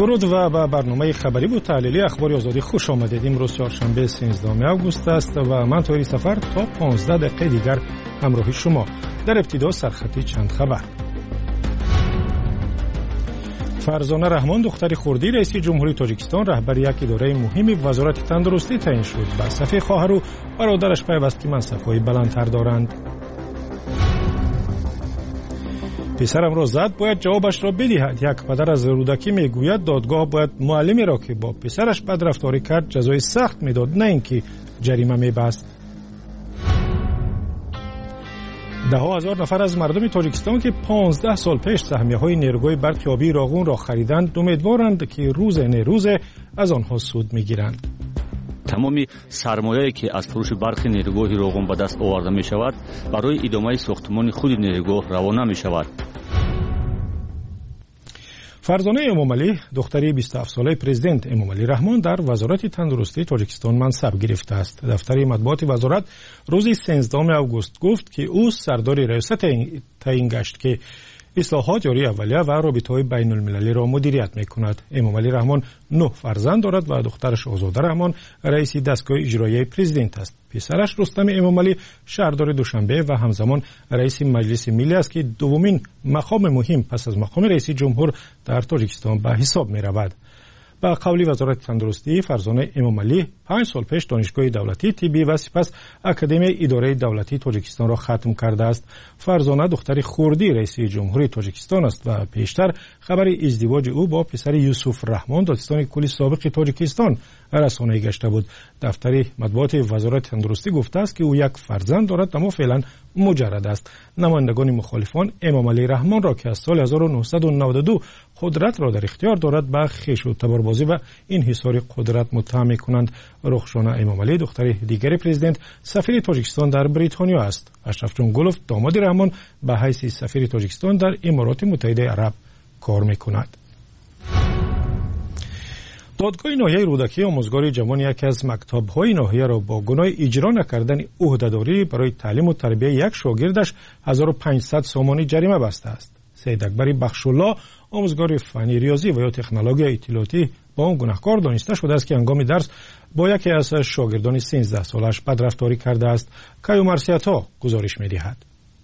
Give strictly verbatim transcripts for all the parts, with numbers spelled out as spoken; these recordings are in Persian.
درود و به برنامه خبری و تحلیلی اخبار آزادی خوش آمدید. امروز چهارشنبه سیزدهم آگوست است و من طاهری سفر تا پانزده دقیقه دیگر همراه شما. در ابتدا سرخطی چند خبر. فرزانه رحمان دختر خردی رئیس جمهوری تاجیکستان رهبر یک اداره مهم وزارت تندرستی تعیین شد. به صف خواهر و برادرش پیوسته منصب‌های بلندتر دارند. پسرم را زد باید جوابش را بدهد. یک پدر از رودکی میگوید دادگاه باید معلمی را که با پسرش بدرفتاری کرد جزای سخت میداد، نه اینکه جریمه میبست. ده ها هزار نفر از مردم تاجیکستان که پانزده سال پیش سهمیه‌های نیروگاه برقیابی راغون را خریدند امیدوارند که روز نروز از آنها سود میگیرند. تمامی سرمایه‌ای که از فروش برق نیروگاه راغون به دست آورده می شود برای ادامه ساختمان خود نیروگاه روانه می شود. فرزانه امامعلی دختری بیست و هفت ساله پرزیدنت امامعلی رحمان در وزارت تندرستی تاجیکستان منصب گرفته است. دفتر مطبوعات وزارت روز سیزدهم آگوست گفت که او سردار ریاست تعیین گشت که اصلاحات جاری اولیه و رابطه‌های بین المللی را مدیریت می‌کند. امامعلی رحمان نه فرزند دارد و دخترش آزاده رحمان رئیس دستگاه اجرایی پرزیدنت است. پسرش رستم امامعلی شهردار دوشنبه و همزمان رئیس مجلس ملی است که دومین مقام مهم پس از مقام رئیس جمهور در تاجیکستان به حساب می‌رود. با قول وزارت تندرستی فرزانه امامعلی پنج سال پیش دانشگاه دولتی طبی و سپس اکادمی اداره دولتی تاجیکستان را ختم کرده است. فرزانه دختر خردی رئیس جمهوری تاجیکستان است و پیشتر خبر ازدواج او با پسر یوسف رحمان دادستان کلی سابق تاجیکستان رسانه‌ای گشته بود. دفتر مطبوعات وزارت تندرستی گفته است که او یک فرزند دارد اما فعلا مجرد است. نمایندگان مخالفان امامعلی رحمان را که از سال هزار و نهصد و نود و دو قدرت را در اختیار دارد به خویش و تباربازی و انحصار قدرت متهم می‌کنند. رخشانه امامعلی دختر دیگر پرزیدنت سفیر تاجیکستان در بریتانیا است. اشرف جان گلوف داماد رحمان به حیث سفیر تاجیکستان در امارات متحده عرب کار می‌کند. دادگاه ناحیه رودکی آموزگار جوان یکی از مکتب‌های ناحیه را با گناه اجرا نکردن عهده‌داری برای تعلیم و تربیت یک شاگردش هزار و پانصد سومانی جریمه بسته است. سید اکبر بخشالله آموزگار فنی ریاضی و یا تکنولوژی اطلاعاتی با آن گناهکار دانسته شده است که هنگام درس با یکی از شاگردان سیزده سالش بدرفتاری کرده است. کیو مرسیتا گزارش می‌دهد.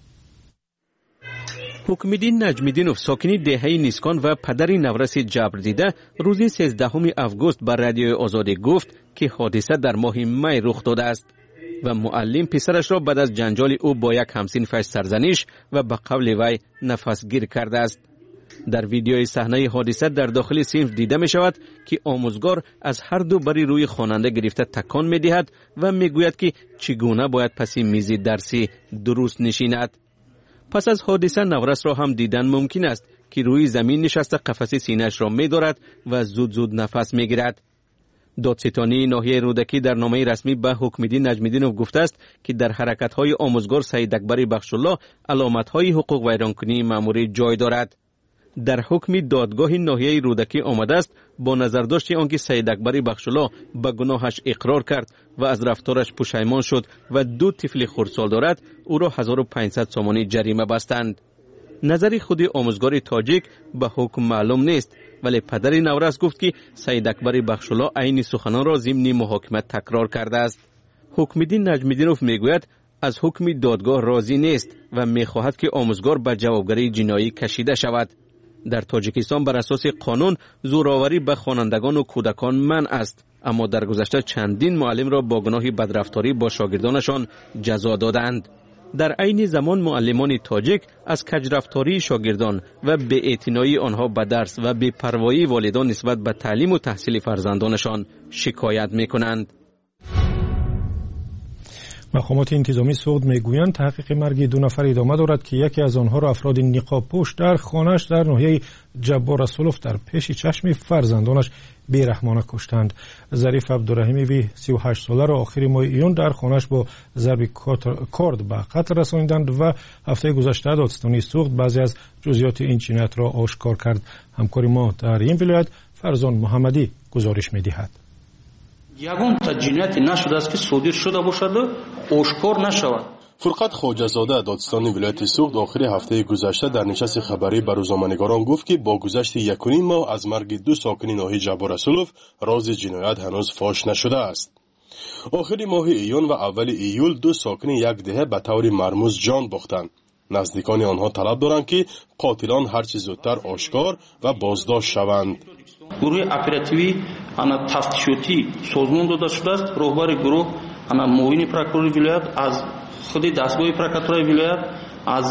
حکمدین نجمیدینوف ساکنی دهه نیسکان و پدر نورس جبر دیده روز سیزدهم آگوست بر رادیوی آزادی گفت که حادثه در ماه می رخ داده است و معلم پسرش را بعد از جنجال او با یک همسنفش سرزنش و به قول وی نفس گیر کرده است. در ویدیوی صحنه حادثه در داخل صنف دیده می شود که آموزگار از هر دو بری روی خواننده گرفته تکان می دهد و می گوید که چگونه باید پس میز درسی درست نشیند. پس از حادثه نورس را هم دیدن ممکن است که روی زمین نشسته قفس سینه‌اش را می دارد و زود زود نفس می گیرد. دادستانی ناحیه رودکی در نامه رسمی به حکمدین نجمیدینوف گفته است که در حرکت‌های آموزگار سید اکبر بخشالله علامت‌های حقوق ویرانکنی مأموری جای دارد. در حکم دادگاه ناحیه رودکی آمده است با نظرداشت آنکه سید اکبر بخشالله به گناهش اقرار کرد و از رفتارش پشیمان شد و دو طفل خردسال دارد او را هزار و پانصد سومانی جریمه بستند. نظر خود آموزگار تاجیک به حکم معلوم نیست ولی پدر نورس گفت که سید اکبر بخشالله عین سخنان را ضمن محاکمه تکرار کرده است. حکمدین نجمیدینوف میگوید از حکم دادگاه راضی نیست و میخواهد که آموزگار به جوابگری جنایی کشیده شود. در تاجیکستان بر اساس قانون زوراوری به خوانندگان و کودکان منع است، اما در گذشته چندین معلم را با گناه بدرفتاری با شاگردانشان جزا دادند. در عین زمان معلمان تاجیک از کجرفتاری شاگردان و بی‌اعتنایی آنها به درس و بی‌پروایی والدان نسبت به تعلیم و تحصیل فرزندانشان شکایت می‌کنند. مقامات انتظامی سعود میگویند تحقیق مرگ دو نفر ادامه دارد که یکی از آنها را افراد نقاب پوش در خانه‌اش در ناحیه جبار رسولوف در پیش چشم فرزندانش بیرحمانه کشتند. ظریف عبدالرحیمی سی و هشت ساله را آخر ماه ایون در خانه‌اش با ضرب کارد به قتل رسانیدند و هفته گذشته دادستانی سوخت بعضی از جزئیات این جنایت را آشکار کرد. همکار ما در این ولایت فرزان محمدی گزارش می‌دهد. ягон та ҷинояте нашудааст ки содир шуда бошаду ошкор нашавад. فرقت خواجه‌زاده دادستان ولایت سوخت آخر هفته گذشته در نشست خبری به روزنامه‌نگاران گفت که با گذشت یک و نیم ماه از مرگ دو ساکن ناحیه جبار رسولوف راز جنایت هنوز فاش نشده است. آخر ماه ایون و اول ایول دو ساکن یک دهه به طور مرموز جان باختند. نزدیکان آنها طلب دارند که قاتلان هرچه زودتر آشکار و بازداشت شوند. گروه اپراتیوی انا تفتیشاتی سازمان داده شده است. رهبر گروه انا معاون پروکورور ولایت از خود دستگاه پروکاتورای ولایت از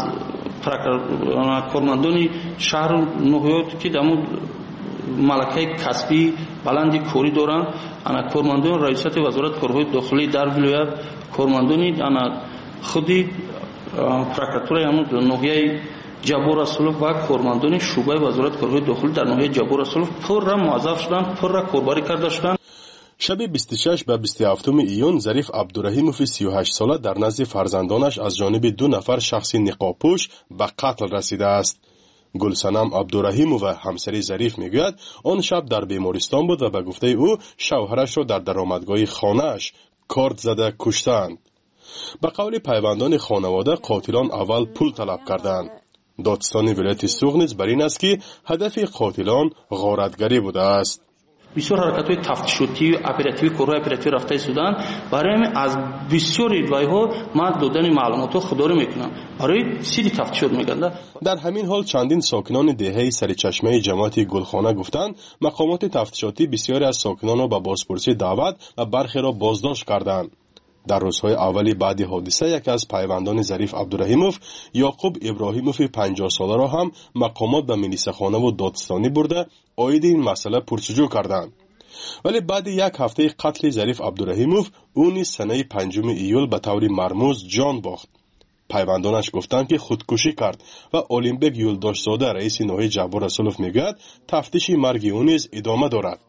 کارمندان شهر نهایت که دمو ملکه کسبی بلندی کاری دارند، انا کارمندان رئیست وزارت کارهای داخلی در ولایت، کارمندان انا خود پروکاتورای همون ناحیه جبار رسولوف و کارمندان شعبه وزارت کارهای داخلی در ناحیه جبار رسولوف پر را موظف شدند، پر را کاربری کرده شدند. شب بیست و شش به بیست و هفت ایون ظریف عبدالرحیموف سی و هشت ساله در نزد فرزندانش از جانب دو نفر شخص نقابپوش به قتل رسیده است. گلسنم عبدالرحیموف و همسری ظریف میگوید آن شب در بیمارستان بود و به گفته او شوهرش را در درآمدگاه خانه‌اش کارت زده کشتند. به قول پیوندان خانواده قاتلان اول پول طلب کردند. دادستان ولایت سوخت نیز بر این است که هدف قاتلان غارتگری بوده است. بسیار حرکت‌های تفتیشاتی و اپراتیوی کارهای اپراتیوی رفته سودان برای از بسیار ادعاها ما دادن معلومات خدا رو میکنم برای سیدی تفتیشات میگن. در همین حال چندین ساکنان دهه سرچشمه جماعت گلخانه گفتند مقامات تفتیشاتی بسیاری از ساکنان را به بازپرسی دعوت و برخی را بازداشت کردند. در روزهای اولی بعد حادثه یکی از پیوندان ظریف عبدالرحیموف یعقوب ابراهیموف پنجاه ساله را هم مقامات به ملیسه‌خانه و دادستانی برده عاید این مسئله پرسجو کردند. ولی بعد یک هفته قتل ظریف عبدالرحیموف او نیز سنه پنجم ایول به طور مرموز جان باخت. پیوندانش گفتند که خودکشی کرد و اولمبیک یولداشزاده رئیس ناحیه جبار رسولوف میگوید تفتیش مرگ او نیز ادامه دارد.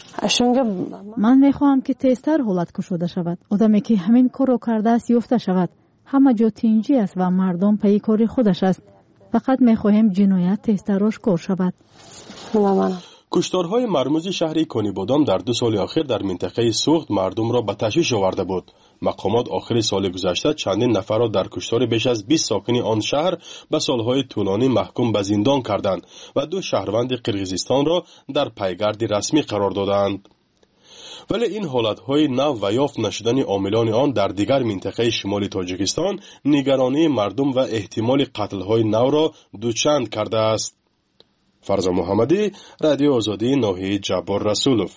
من میخواهم که تیزتر حالت کشوده شود. آدمی که همین کار رو کرده است یافته شود. همه جا تینجی است و مردم پی کاری خودش است. فقط میخواهیم جنایت تیزتر آشکار شود. کشتارهای مرموز شهر کنیبادام در دو سال اخیر در منطقه سوخت مردم را به تشویش آورده بود. مقامات آخر سال گذشته چندین نفر را در کشتار بیش از بیست ساکن آن شهر به سالهای طولانی محکوم به زندان کردند و دو شهروند قرقیزستان را در پیگرد رسمی قرار دادند. ولی این حالتهای نو و یافت نشدن عاملان آن در دیگر منطقه شمال تاجیکستان نگرانی مردم و احتمال قتل‌های نو را دوچند کرده است. فرزا محمدی، رادیو آزادی ناحیه جبار رسولوف.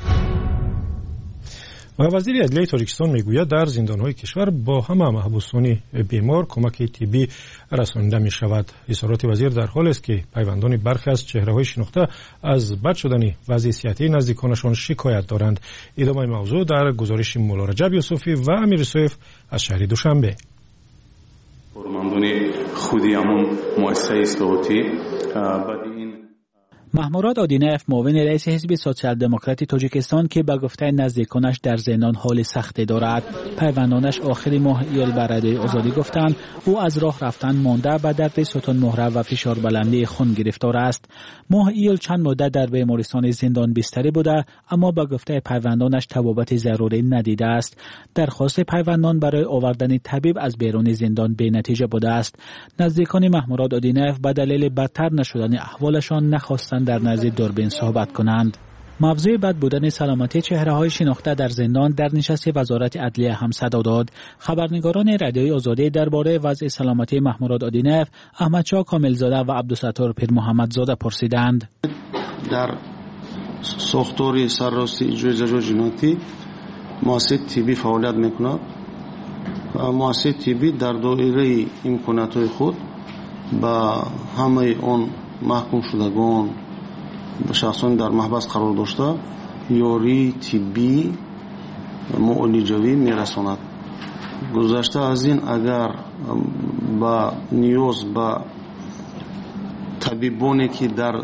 و وزیر عدلیه تاجیکستان میگوید در زندانهای کشور با همه محبوسان بیمار کمک طبی رسانیده می شود. اظهارات وزیر در حال است که پیوندان برخی از چهره‌های شناخته از بد شدن وضع صحتی نزدیکانشان شکایت دارند. ادامه موضوع در گزارش مولا رجب یوسفی و امیر سویف از شهر دوشنبه. کارمندان خودی همون مؤسسه اصلاحاتی بعد این محموراد آدینف معاون رئیس حزب سوسیال دموکراتی تاجیکستان که به گفته نزدیکانش در زندان حال سختی دارد، پیوندانش آخر ماه ایول بر رادیوی آزادی گفتند او از راه رفتن مانده به درد ستون مهره و فشار بلندی خون گرفتار است. ماه ایول چند مدت در بیمارستان زندان بستری بوده اما به گفته پیوندانش طبابت ضروری ندیده است. درخواست پیوندان برای آوردن طبیب از بیرون زندان بی نتیجه بوده است. نزدیکان محموراد آدینف به دلیل بدتر نشدن احوالشان نخواستند در نزد دوربین صحبت کنند. موضوع بد بودن سلامتی چهره‌های شناخته در زندان در نشست وزارت عدلیه هم صدا داد. خبرنگاران رادیوی آزادی درباره وضع سلامتی محموراد آدینف، احمدشاه کاملزاده و عبدالستار پیر محمدزاده پرسیدند. در ساختار سرراستی اجرای جزای جنایتی مؤسسه طبی فعالیت میکند و مؤسسه طبی در دایره امکانات‌های خود با همه آن محکوم شدگان شخصان در محبس قرار داشته یاری طبی معالجوی میرساند. گذشته از این اگر با نیاز با طبیبانی که در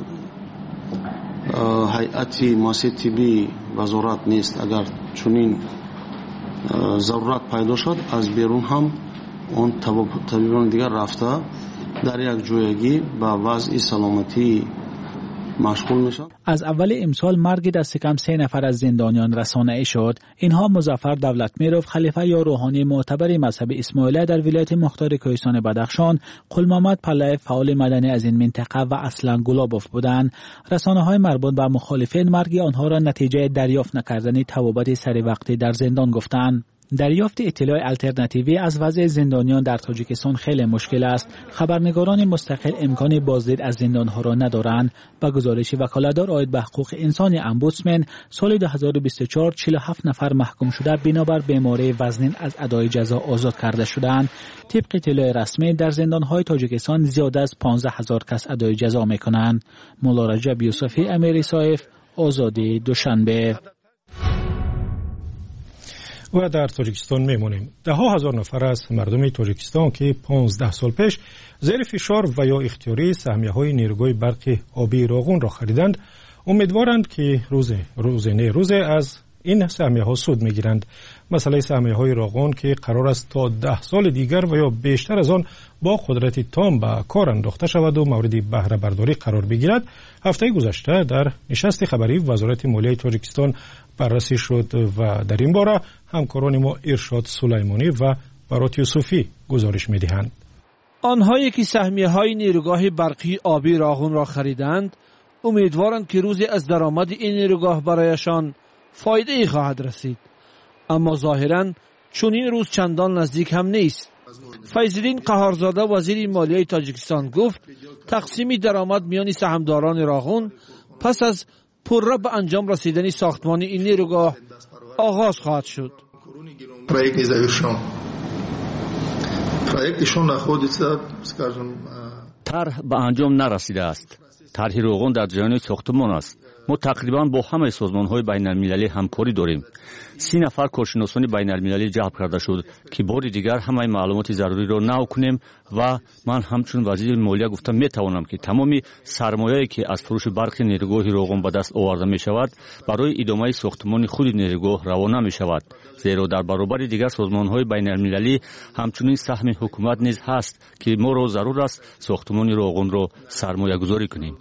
هیئت مؤسسه طبی وزارت نیست اگر چنین ضرورت پیدا شد از بیرون هم اون طبیبان دیگر رفته در یک جایگی با وضع سلامتی مشغول میشن. از اول امسال مرگ دست کم سه نفر از زندانیان رسانه‌ای شد. اینها مظفر دولتمیرف، خلیفه یا روحانی معتبر مذهب اسماعیلیه در ولایت مختار کوهستان بدخشان، قلمحمد پله‌ای فعال مدنی از این منطقه و اصلا گلابوف بودند. رسانه‌های مربوط به مخالفین مرگ آنها را نتیجه دریافت نکردن توابت سری وقتی در زندان گفتند. دریافت اطلاع الटरनेटिव्ی از وضع زندانیان در تاجیکستان خیلی مشکل است. خبرنگاران مستقل امکان بازدید از زندانها را ندارند. با گزارش وکالتدار عاید به حقوق انسان امبودسمن، سال دو هزار و بیست و چهار چهل و هفت نفر محکوم شده بنابر بیماری وزنین از ادای جزا آزاد کرده شدند. طبق اطلاع رسمی در زندانهای تاجیکستان زیاد از پانزده هزار کس ادای جزا میکنند. مولا رجب یوسفی، امیری صایف، آزادی دوشنبه. و در تاجیکستان میمونیم. ده ها هزار نفر از مردم تاجیکستان که پانزده سال پیش زیر فشار و یا اختیاری سهمیه های نیروگاه برق آبی راغون را خریدند، امیدوارند که روز روز نه روز از این سهمیه ها سود میگیرند. مسئله سهمیه های راغون که قرار است تا ده سال دیگر و یا بیشتر از آن با قدرت تام به کار انداخته شود و مورد بهره برداری قرار بگیرد، هفته گذشته در نشست خبری وزارت مالیه تاجیکستان بررسی شد و در این باره همکاران ما ارشاد سلیمانی و برات یوسفی گزارش می‌دهند. آنهایی که سهمیه های نیروگاه برقی آبی راغون را خریدند امیدوارند که روزی از درآمد این نیروگاه برایشان فایده ای خواهد رسید، اما ظاهراً چون این روز چندان نزدیک هم نیست. فیض‌الدین قهارزاده وزیر مالیه تاجیکستان گفت تقسیم درآمد میان سهامداران راغون پس از پرره به انجام رسیدن ساختمان این نیروگاه آغاز خواهد شد. Проект не завершен. Проект еще находится, скажем, طرح به انجام نرسیده است. طرح راغون در جریان ساختمان است. ما تقریبا با همه سازمان‌های بین‌المللی همکاری داریم. سی نفر کارشناسان بین‌المللی جلب کرده شد که بار دیگر همه معلومات ضروری را نو کنیم و من همچون وزیر مالیه گفتم میتوانم که تمامی سرمایه‌ای که از فروش برق نیروگاه راغون به دست آورده می شود برای ادامه ساختمان خود نیروگاه روانه می شود، زیرا در برابر دیگر سازمان‌های بین‌المللی همچنین سهم حکومت نیز هست که ما را ضرور است ساختمان راغون را سرمایه گذاری کنیم.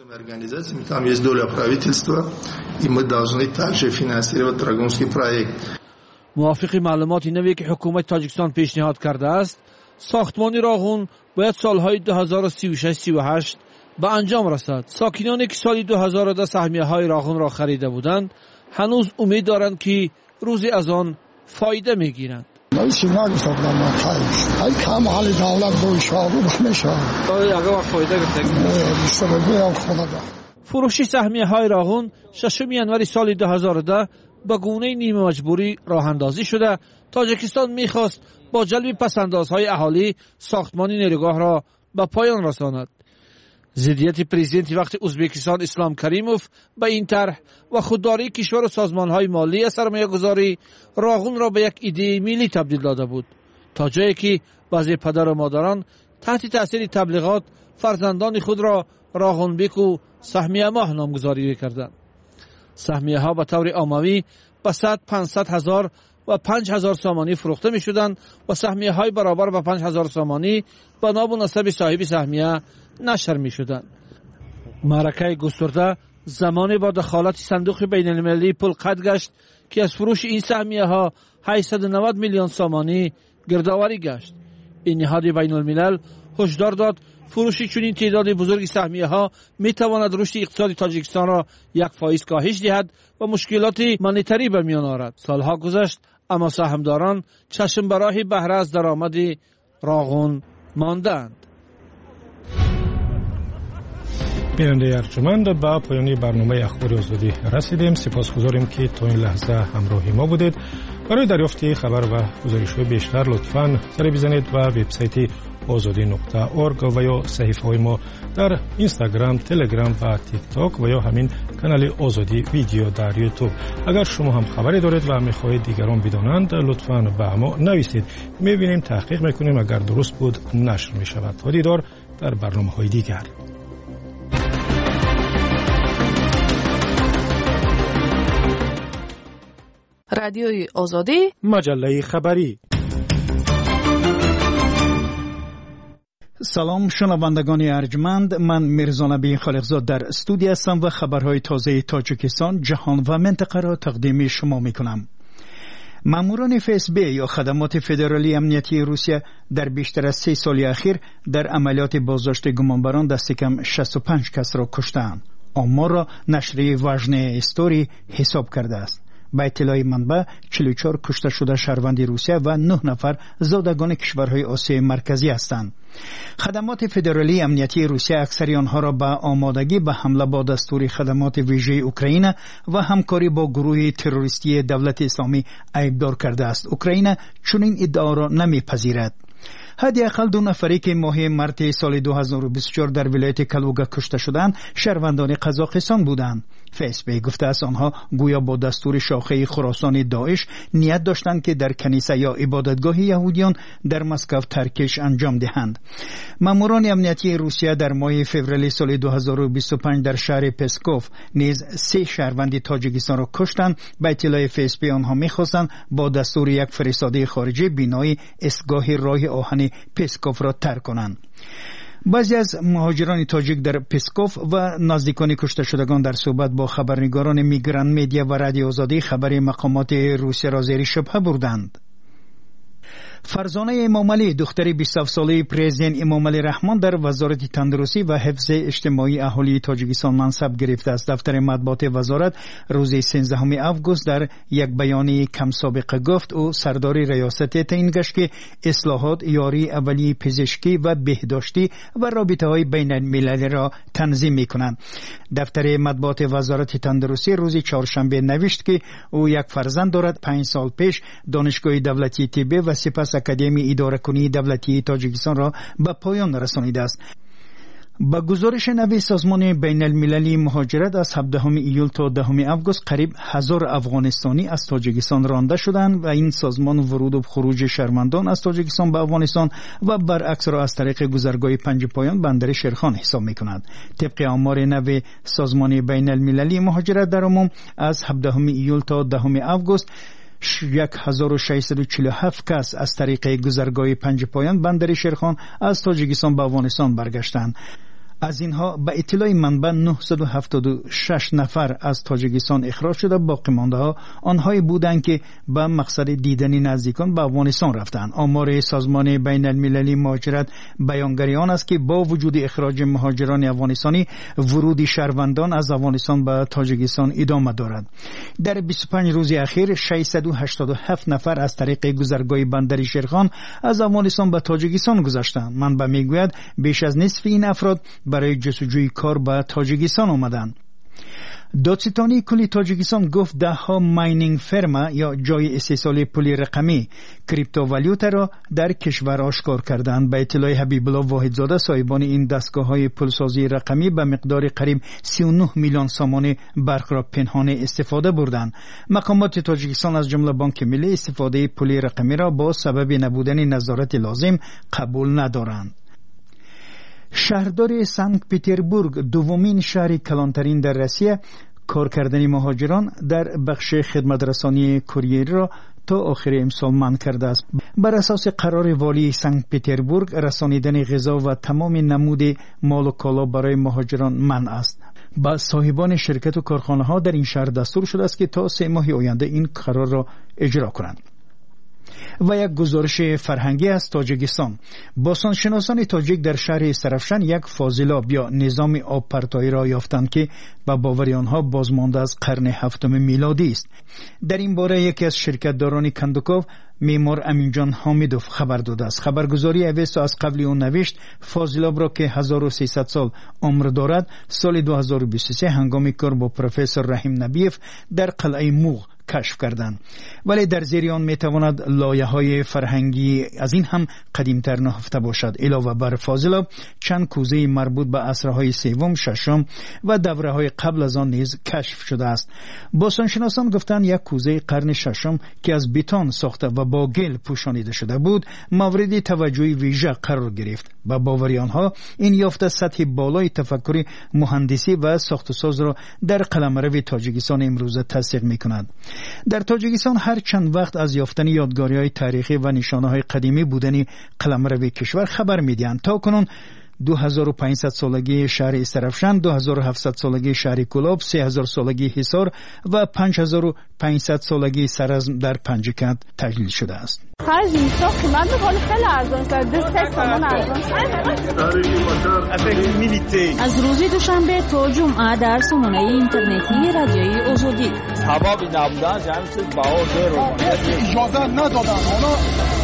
и мы должны также финансировать Рагунский проект. موافق معلومات نوی که حکومت تاجیکستان پیشنهاد کرده است، ساختمان راغون باید سالهای دو هزار و سی و شش سی و هشت به انجام رسد. ساکنانی که سال دو هزار و ده سهمیه های راغون را خریده بودند هنوز امید دارند که روزی از آن فایده میگیرند. فروش سهمیه های راغون ششم ژانویه سال دو هزار و ده به گونه نیمه مجبوری راه اندازی شده. تاجیکستان میخواست با جلب پسندازهای اهالی ساختمان نیروگاه را به پایان رساند. ضدیت پرزیدنت وقت ازبکستان اسلام کریموف به این طرح و خودداری کشور و سازمانهای مالی سرمایه گذاری راغون را به یک ایده ملی تبدیل داده بود، تا جایی که بعضی پدر و مادران تحت تاثیر تبلیغات فرزندان خود را راغون بیک و سهمیه ماه نامگذاری کردند. سهمیه ها به طور عمومی به صد پانصد هزار و پنج هزار سامانی فروخته می شدند و سهمیه های برابر به پنج هزار سامانی به نام و نسب صاحب سهمیه نشر می شدند. معرکه گسترده زمانی با دخالت صندوق بین المللی پول قطع گشت که از فروش این سهمیه ها هشتصد و نود میلیون سامانی گردآوری گشت. این نهاد بین الملل هشدار داد فروش چنین تعداد بزرگی سهمیه ها می تواند رشد اقتصادی تاجیکستان را یک فائز کاهش دهد و مشکلات مانیتری به میان آورد. سالها گذشت اما سهامداران چشم به راه بهره از درآمد راغون ماندند. بیننده ارجمند، به پایان برنامه اخبار آزادی رسیدیم. سپاسگزاریم که تا این لحظه همراه ما بودید. برای دریافت خبر و گزارش‌های بیشتر لطفاً سر بزنید و وبسایت آزادی نقطه اورگ و یا صحیفه‌های ما در اینستاگرام، تلگرام و تیک تاک و یا همین کانال آزادی ویدیو در یوتیوب. اگر شما هم خبری دارید و می‌خواهید دیگران بدانند لطفاً به ما نویسید. می‌بینیم، تحقیق می‌کنیم، اگر درست بود نشر می‌شود. تا دیدار در برنامه‌های دیگر. رادیوی آزادی، مجله خبری. سلام شنوندگان ارجمند، من میرزا نبی خالقزاد در استودیو هستم و خبرهای تازه تاجیکستان، جهان و منطقه را تقدیم شما میکنم. ماموران اف اس بی یا خدمات فدرالی امنیتی روسیه در بیشتر از سه سال اخیر در عملیات بازداشت گمانبران دست کم شصت و پنج کس را کشتند. آمار را نشریه واژن استوری حساب کرده است. با اطلاع منبع چهل و چهار کشته شده شهروند روسیه و نه نفر زادگان کشورهای آسیای مرکزی هستند. خدمات فدرالی امنیتی روسیه اکثر آنها را به آمادگی به حمله با دستور خدمات ویژه اوکراین و همکاری با گروه تروریستی دولت اسلامی عیبدار کرده است. اوکراین چنین ادعا را نمیپذیرد. حداقل دو نفری که ماه مارس سال دو هزار و بیست و چهار در ولایت کلوگا کشته شدند شهروندان قزاقستان بودند. فیسبوک گفته است آنها گویا با دستور شاخه خراسان داعش نیت داشتند که در کنیسه یا عبادتگاه یهودیان در مسکو ترکش انجام دهند. ماموران امنیتی روسیه در ماه فوریه سال دو هزار و بیست و پنج در شهر پسکوف نیز سه شهروند تاجیکستان را کشتند. به اطلاع فیسبوک آنها می‌خواستند با دستور یک فرستاده خارجی بینای ایستگاه راه آهن پسکوف را ترک کنند. بعضی از مهاجران تاجیک در پسکوف و نزدیکان کشته شدگان در صحبت با خبرنگاران میگران میدیا و رادیو آزادی خبر مقامات روسیه را زیر شبهه بردند. فرزانه امامعلی دختر بیست و هفت ساله پرزیدنت امامعلی رحمان در وزارت تندرستی و حفظ اجتماعی اهالی تاجیکستان منصب گرفته است. دفتر مطبوعات وزارت روز سیزدهم آگوست در یک بیانیه کم سابقه گفت او سردار ریاست تعیین گشت که اصلاحات یاری اولیه پزشکی و بهداشتی و رابطه‌های بین المللی را تنظیم می‌کنند. دفتر مطبوعات وزارت تندرستی روز چهارشنبه نوشت که او یک فرزند دارد. پنج سال پیش دانشگاه دولتی طب و سپس اکادمی اداره کنی دولتی تاجیکستان را به پایان رسانیده است. با گزارش نوی سازمان بین المللی مهاجرت از هفدهم ایول تا دهم آگوست قریب هزار افغانستانی از تاجیکستان رانده شدند و این سازمان ورود و خروج شهروندان از تاجیکستان به افغانستان و برعکس را از طریق گذرگاه پنج پایان بندر شیرخان حساب می‌کند. طبق آمار نوی سازمان بین المللی مهاجرت در عموم از هفدهم ایول تا دهم آگوست یک هزار و ششصد و چهل و هفت کس از طریق گذرگاه پنج پایان بندر شیرخان از تاجیکستان به افغانستان برگشتند. از اینها به اطلاع منبع نهصد و هفتاد و شش نفر از تاجیکستان اخراج شده. باقی مانده ها آنهایی بودند که به مقصد دیدن نزدیکان به افغانستان رفتند. آمار سازمان بین المللی مهاجرت بیانگر آن است که با وجود اخراج مهاجران افغانستانی ورود شهروندان از افغانستان به تاجیکستان ادامه دارد. در بیست و پنج روز اخیر ششصد و هشتاد و هفت نفر از طریق گذرگاه بندر شیرخان از افغانستان به تاجیکستان گذشتند. منبع میگوید بیش از نصف این افراد برای جستجوی کار به تاجیکستان آمدند. دادستانی کلی تاجیکستان گفت ده ها ماینینگ فرما یا جای استحصال پول رقمی کریپتووالیوتا را در کشور آشکار کردند. به اطلاع حبیب الله واحدزاده صاحبان این دستگاه های پولسازی رقمی به مقدار قریب سی و نه میلیون سامان برق را پنهانه استفاده بردند. مقامات تاجیکستان از جمله بانک ملی استفاده پول رقمی را با سبب نبودن نظارت لازم قبول ندارند. شهردار سنت پترزبورگ دومین شهر کلانترین در روسیه کار کردن مهاجران در بخش خدمت رسانی کوریر را تا آخر امسال منع کرده است. بر اساس قرار والی سنت پترزبورگ رسانیدن غذا و تمام نمود مال و کالا برای مهاجران منع است. با صاحبان شرکت و کارخانه ها در این شهر دستور شده است که تا سه ماه آینده این قرار را اجرا کنند. و یک گزارش فرهنگی از تاجیکستان. باستانشناسان تاجیک در شهر سرافشان یک فاضلاب یا نظام آب پرتایی را یافتند که به باور آنها بازمانده از قرن هفتم میلادی است. در این باره یکی از شرکتداران کندوکوف معمار امینجان حامیدوف خبر داده است. خبرگزاری اوستو از قبل اون نوشت فاضلاب را که هزار و سیصد سال عمر دارد سال دو هزار و بیست و سه هنگام کار با پروفسور رحیم نبیف در قلعه موغ کشف کردند. ولی در زیر آن میتواند لایه‌های فرهنگی از این هم قدیمتر نهفته باشد. علاوه بر فاضلاب چند کوزه مربوط به عصرهای سوم، ششم و دوره‌های قبل از آن نیز کشف شده است. باستانشناسان گفتند یک کوزه قرن ششم که از بتون ساخته و با گل پوشانیده شده بود مورد توجه ویژه قرار گرفت. با باوری آنها این یافته سطح بالای تفکر مهندسی و ساخت و ساز را در قلمرو تاجیکستان امروزه تصدیق می‌کند. در تاجیکستان هر چند وقت از یافتن یادگاری‌های تاریخی و نشانه‌های قدیمی بودن قلمرو کشور خبر می‌دهند. تا کنون دو هزار و پانصد سالگی شهر استرفشن، دو هزار و هفتصد سالگی شهر کلاب، سه هزار سالگی حصار و پنج هزار و پانصد سالگی سرزم در پنجکند تجلیل شده است. خرج میشه قیمت حال خیلی ارزان شده. دو سه تومن ارزان شده. از روز دوشنبه تا جمعه در سامانه اینترنتی رادیوی آزادی. سبب نبودن جمع شد بها رو اجازه ندادن. حالا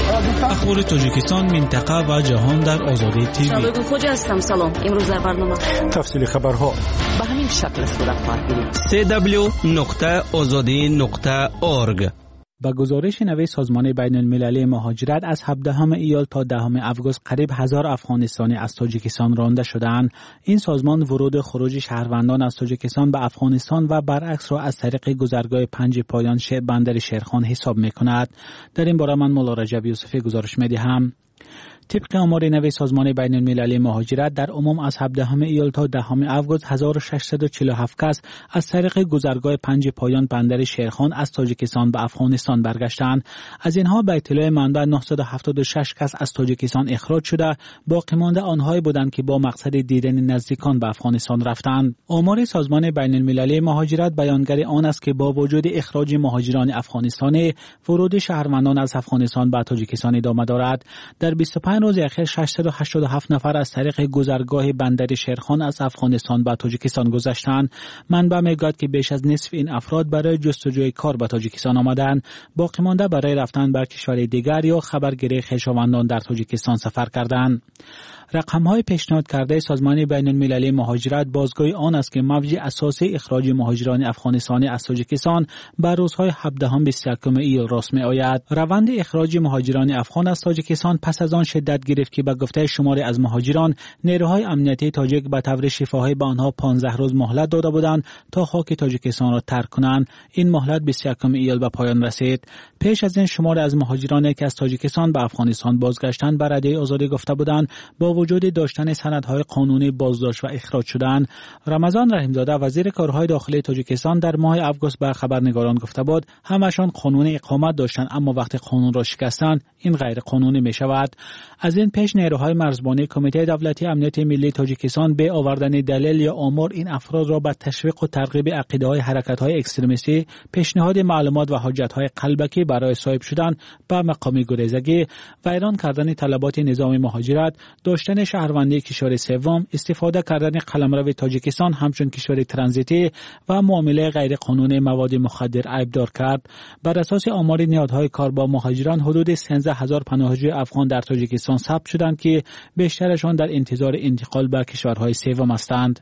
اخبار تاجیکستان، منطقه و جهان در آزادی تیوی. شبکه خوجا هستم. سلام. امروز در برنامه تفصیل خبرها به همین شکل صورت خواهد گرفت. سی دبلیو نقطه آزادی نقطه اورگ. با گزارش نوی سازمان بین المللی مهاجرت از هفدهم ایال تا دهم آگوست قریب هزار افغانستانی از تاجیکستان رانده شدند. این سازمان ورود و خروج شهروندان از تاجیکستان به افغانستان و برعکس را از طریق گذرگاه پنج پایان شه بندر شیرخان حساب می‌کند. در این باره من مولا رجب یوسفی گزارش می‌دهم. طبق آمار نوی سازمان بین المللی مهاجرت در عموم از هفدهم ایال تا دهم آگوست هزار و ششصد و چهل و هفت کس از طریق گذرگاه پنج پایان بندر شیرخان از تاجیکستان به افغانستان برگشتند. از اینها به اطلاع منبع نهصد و هفتاد و شش کس از تاجیکستان اخراج شده، باقی مانده آنهایی بودند که با مقصد دیدن نزدیکان به افغانستان رفتند. آمار سازمان بین المللی مهاجرت بیانگر آن است که با وجود اخراج مهاجران افغانستانی، ورود شهروندان از افغانستان به تاجیکستان ادامه دارد. در بیست و پنج روز اخیر ششصد و هشتاد و هفت نفر از طریق گذرگاه بندر شیرخان از افغانستان به تاجیکستان گذشتند. منبع میگوید که بیش از نصف این افراد برای جستجوی کار به تاجیکستان آمدند، باقی مانده برای رفتن به کشور دیگر یا خبرگیری خویشاوندان در تاجیکستان سفر کردند. رقم‌های پیشنهاد کرده سازمان بین المللی مهاجرت بازگوی آن است که موج اساسی اخراج مهاجران افغانستانی از تاجیکستان بر روزهای هفدهم بیست و یکم ایل راست می‌آید. روند اخراج مهاجران افغان از تاجیکستان پس از آن شدت گرفت که به گفته شماری از مهاجران، نیروهای امنیتی تاجیک به طور شفاهی به آنها پانزده روز مهلت داده بودند تا خاک تاجیکستان را ترک کنند. این مهلت بیست و یکم ایل به پایان رسید. پیش از این شماری از مهاجرانی که از تاجیکستان به افغانستان بازگشتند به رادیوی آزادی گفته بودند با وجود داشتن سندهای قانونی بازداشت و اخراج شدند. رمضان رحیمزاده وزیر کارهای داخلی تاجیکستان در ماه آگوست بر خبرنگاران گفته بود همشان قانون اقامت داشتند، اما وقتی قانون را شکستند این غیر قانونی می شود. از این پیش نیروهای مرزبانی کمیته دولتی امنیت ملی تاجیکستان به آوردن دلیل یا آمار این افراد را به تشویق و ترغیب عقیده‌های حرکت‌های اکستریمیستی، پیشنهاد معلومات و حجت‌های قلبکی برای صاحب شدن به مقام گریزگی، ویران کردن طلبات نظام مهاجرت، داشتن شهروندی کشور سوم، استفاده کردن قلمرو تاجیکستان همچون کشور ترانزیتی و معامله غیر قانونی مواد مخدر عیبدار کرد. بر اساس آمار نهادهای کار با مهاجران حدود سیزده هزار پناهجوی افغان در تاجیکستان ثبت شدند که بیشترشان در انتظار انتقال به کشورهای سوم هستند.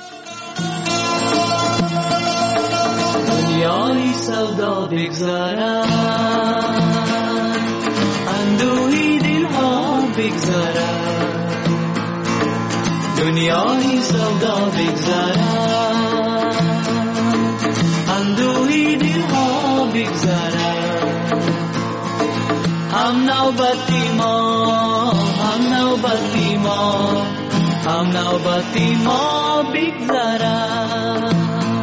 دنیای سودا بگذارد، اندوهی دلها بگذارد، دنیای سودا بگذارد، اندوهی دلها بگذارد. هم نوبتی ما، هم نوبتی ما، هم نوبتی ما بگذارد.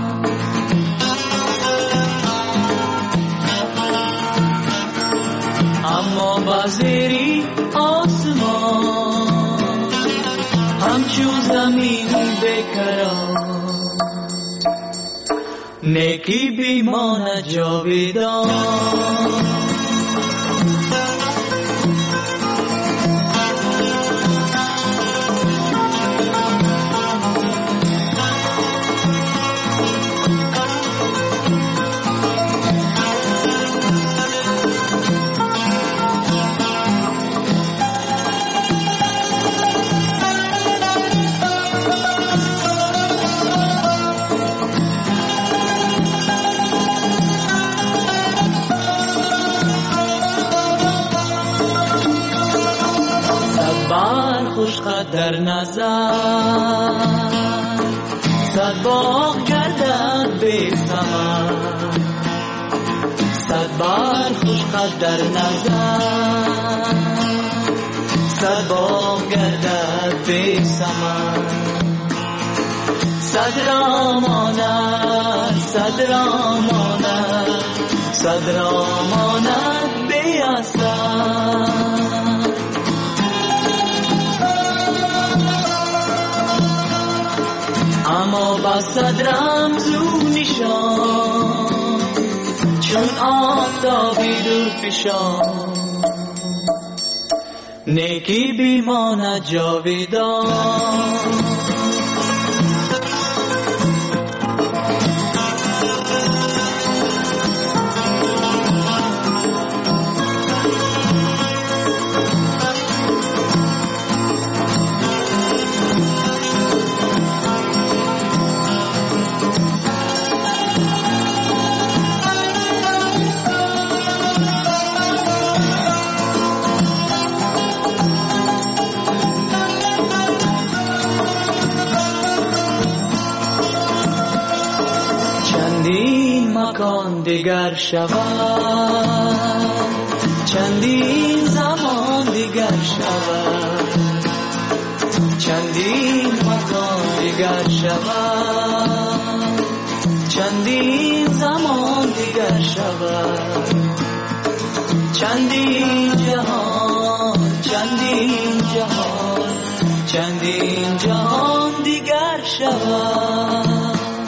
اما بازری آسمان همچون زمین بکران، نیکی بیماند جاویدان. در نظر صد باغ گردد بی ثمر، صد بار خوش فقط در نظر صد باغ گردد بی ثمر صد را ماند صد را ماند صد را ماند بی اثر اما با صد رمز و نشان چون آفتابی دور پیشان نیکی بیماند جاویدان دیگر شود چندین زمان دیگر شود چندین مکان دیگر شود چندین زمان دیگر شود چندین جهان چندین جهان چندین جهان دیگر شود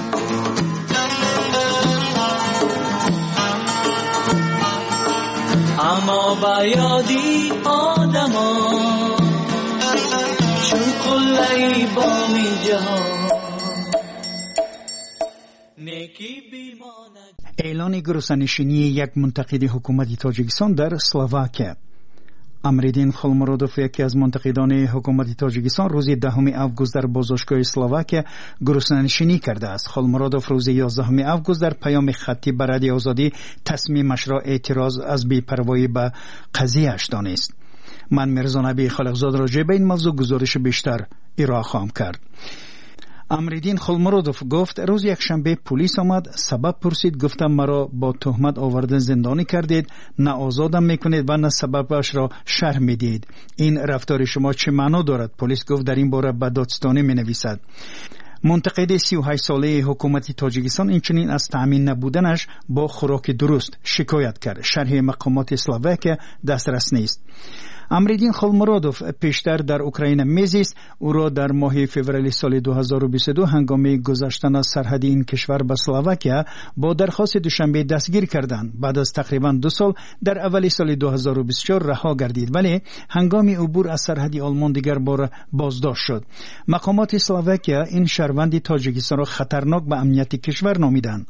اما با یادی آدمان چون قلعی بامی جهان نیکی بیماند. اعلان گروسانشینی یک منتقد حکومت تاجیکستان در اسلواکیه. امریدین خلمرودوف یکی از منتقدان حکومت تاجیکستان روز دهم آگوست در بازداشتگاه اسلواکیه گروسانشینی کرده است. خلمرودوف روز یازدهم آگوست در پیام خطی به رادیو آزادی تصمیمش را اعتراض از بی‌پروایی به قضیه‌اش دانست. من میرزا نبی خالقزاد راجع به این موضوع گزارش بیشتر ارائه خواهم کرد. امریدین خلمرودوف گفت روز یک شنبه پلیس آمد، سبب پرسید، گفتم مرا با تهمت آوردن زندانی کردید، نه آزادم میکنید و نه سببش را شرح میدید. این رفتار شما چه معنا دارد؟ پلیس گفت در این باره به دادستانی مینویسد. منتقد سی و هشت ساله حکومت تاجیکستان اینچنین از تامین نبودنش با خوراک درست شکایت کرد. شرح مقامات اسلواکیه دسترس نیست. امریدین خلمرودوف پیشتر در اوکراین میزیست. او را در ماه فوریه سال دو هزار و بیست و دو هنگام گذشتن از سرحد این کشور به اسلواکیه با درخواست دوشنبه دستگیر کردند. بعد از تقریبا دو سال در اول سال دو هزار و بیست و چهار رها گردید، ولی هنگام عبور از سرحد آلمان دیگر بار بازداشت شد. مقامات اسلواکیه این شهروند تاجیکستان را خطرناک به امنیت کشور نامیدند.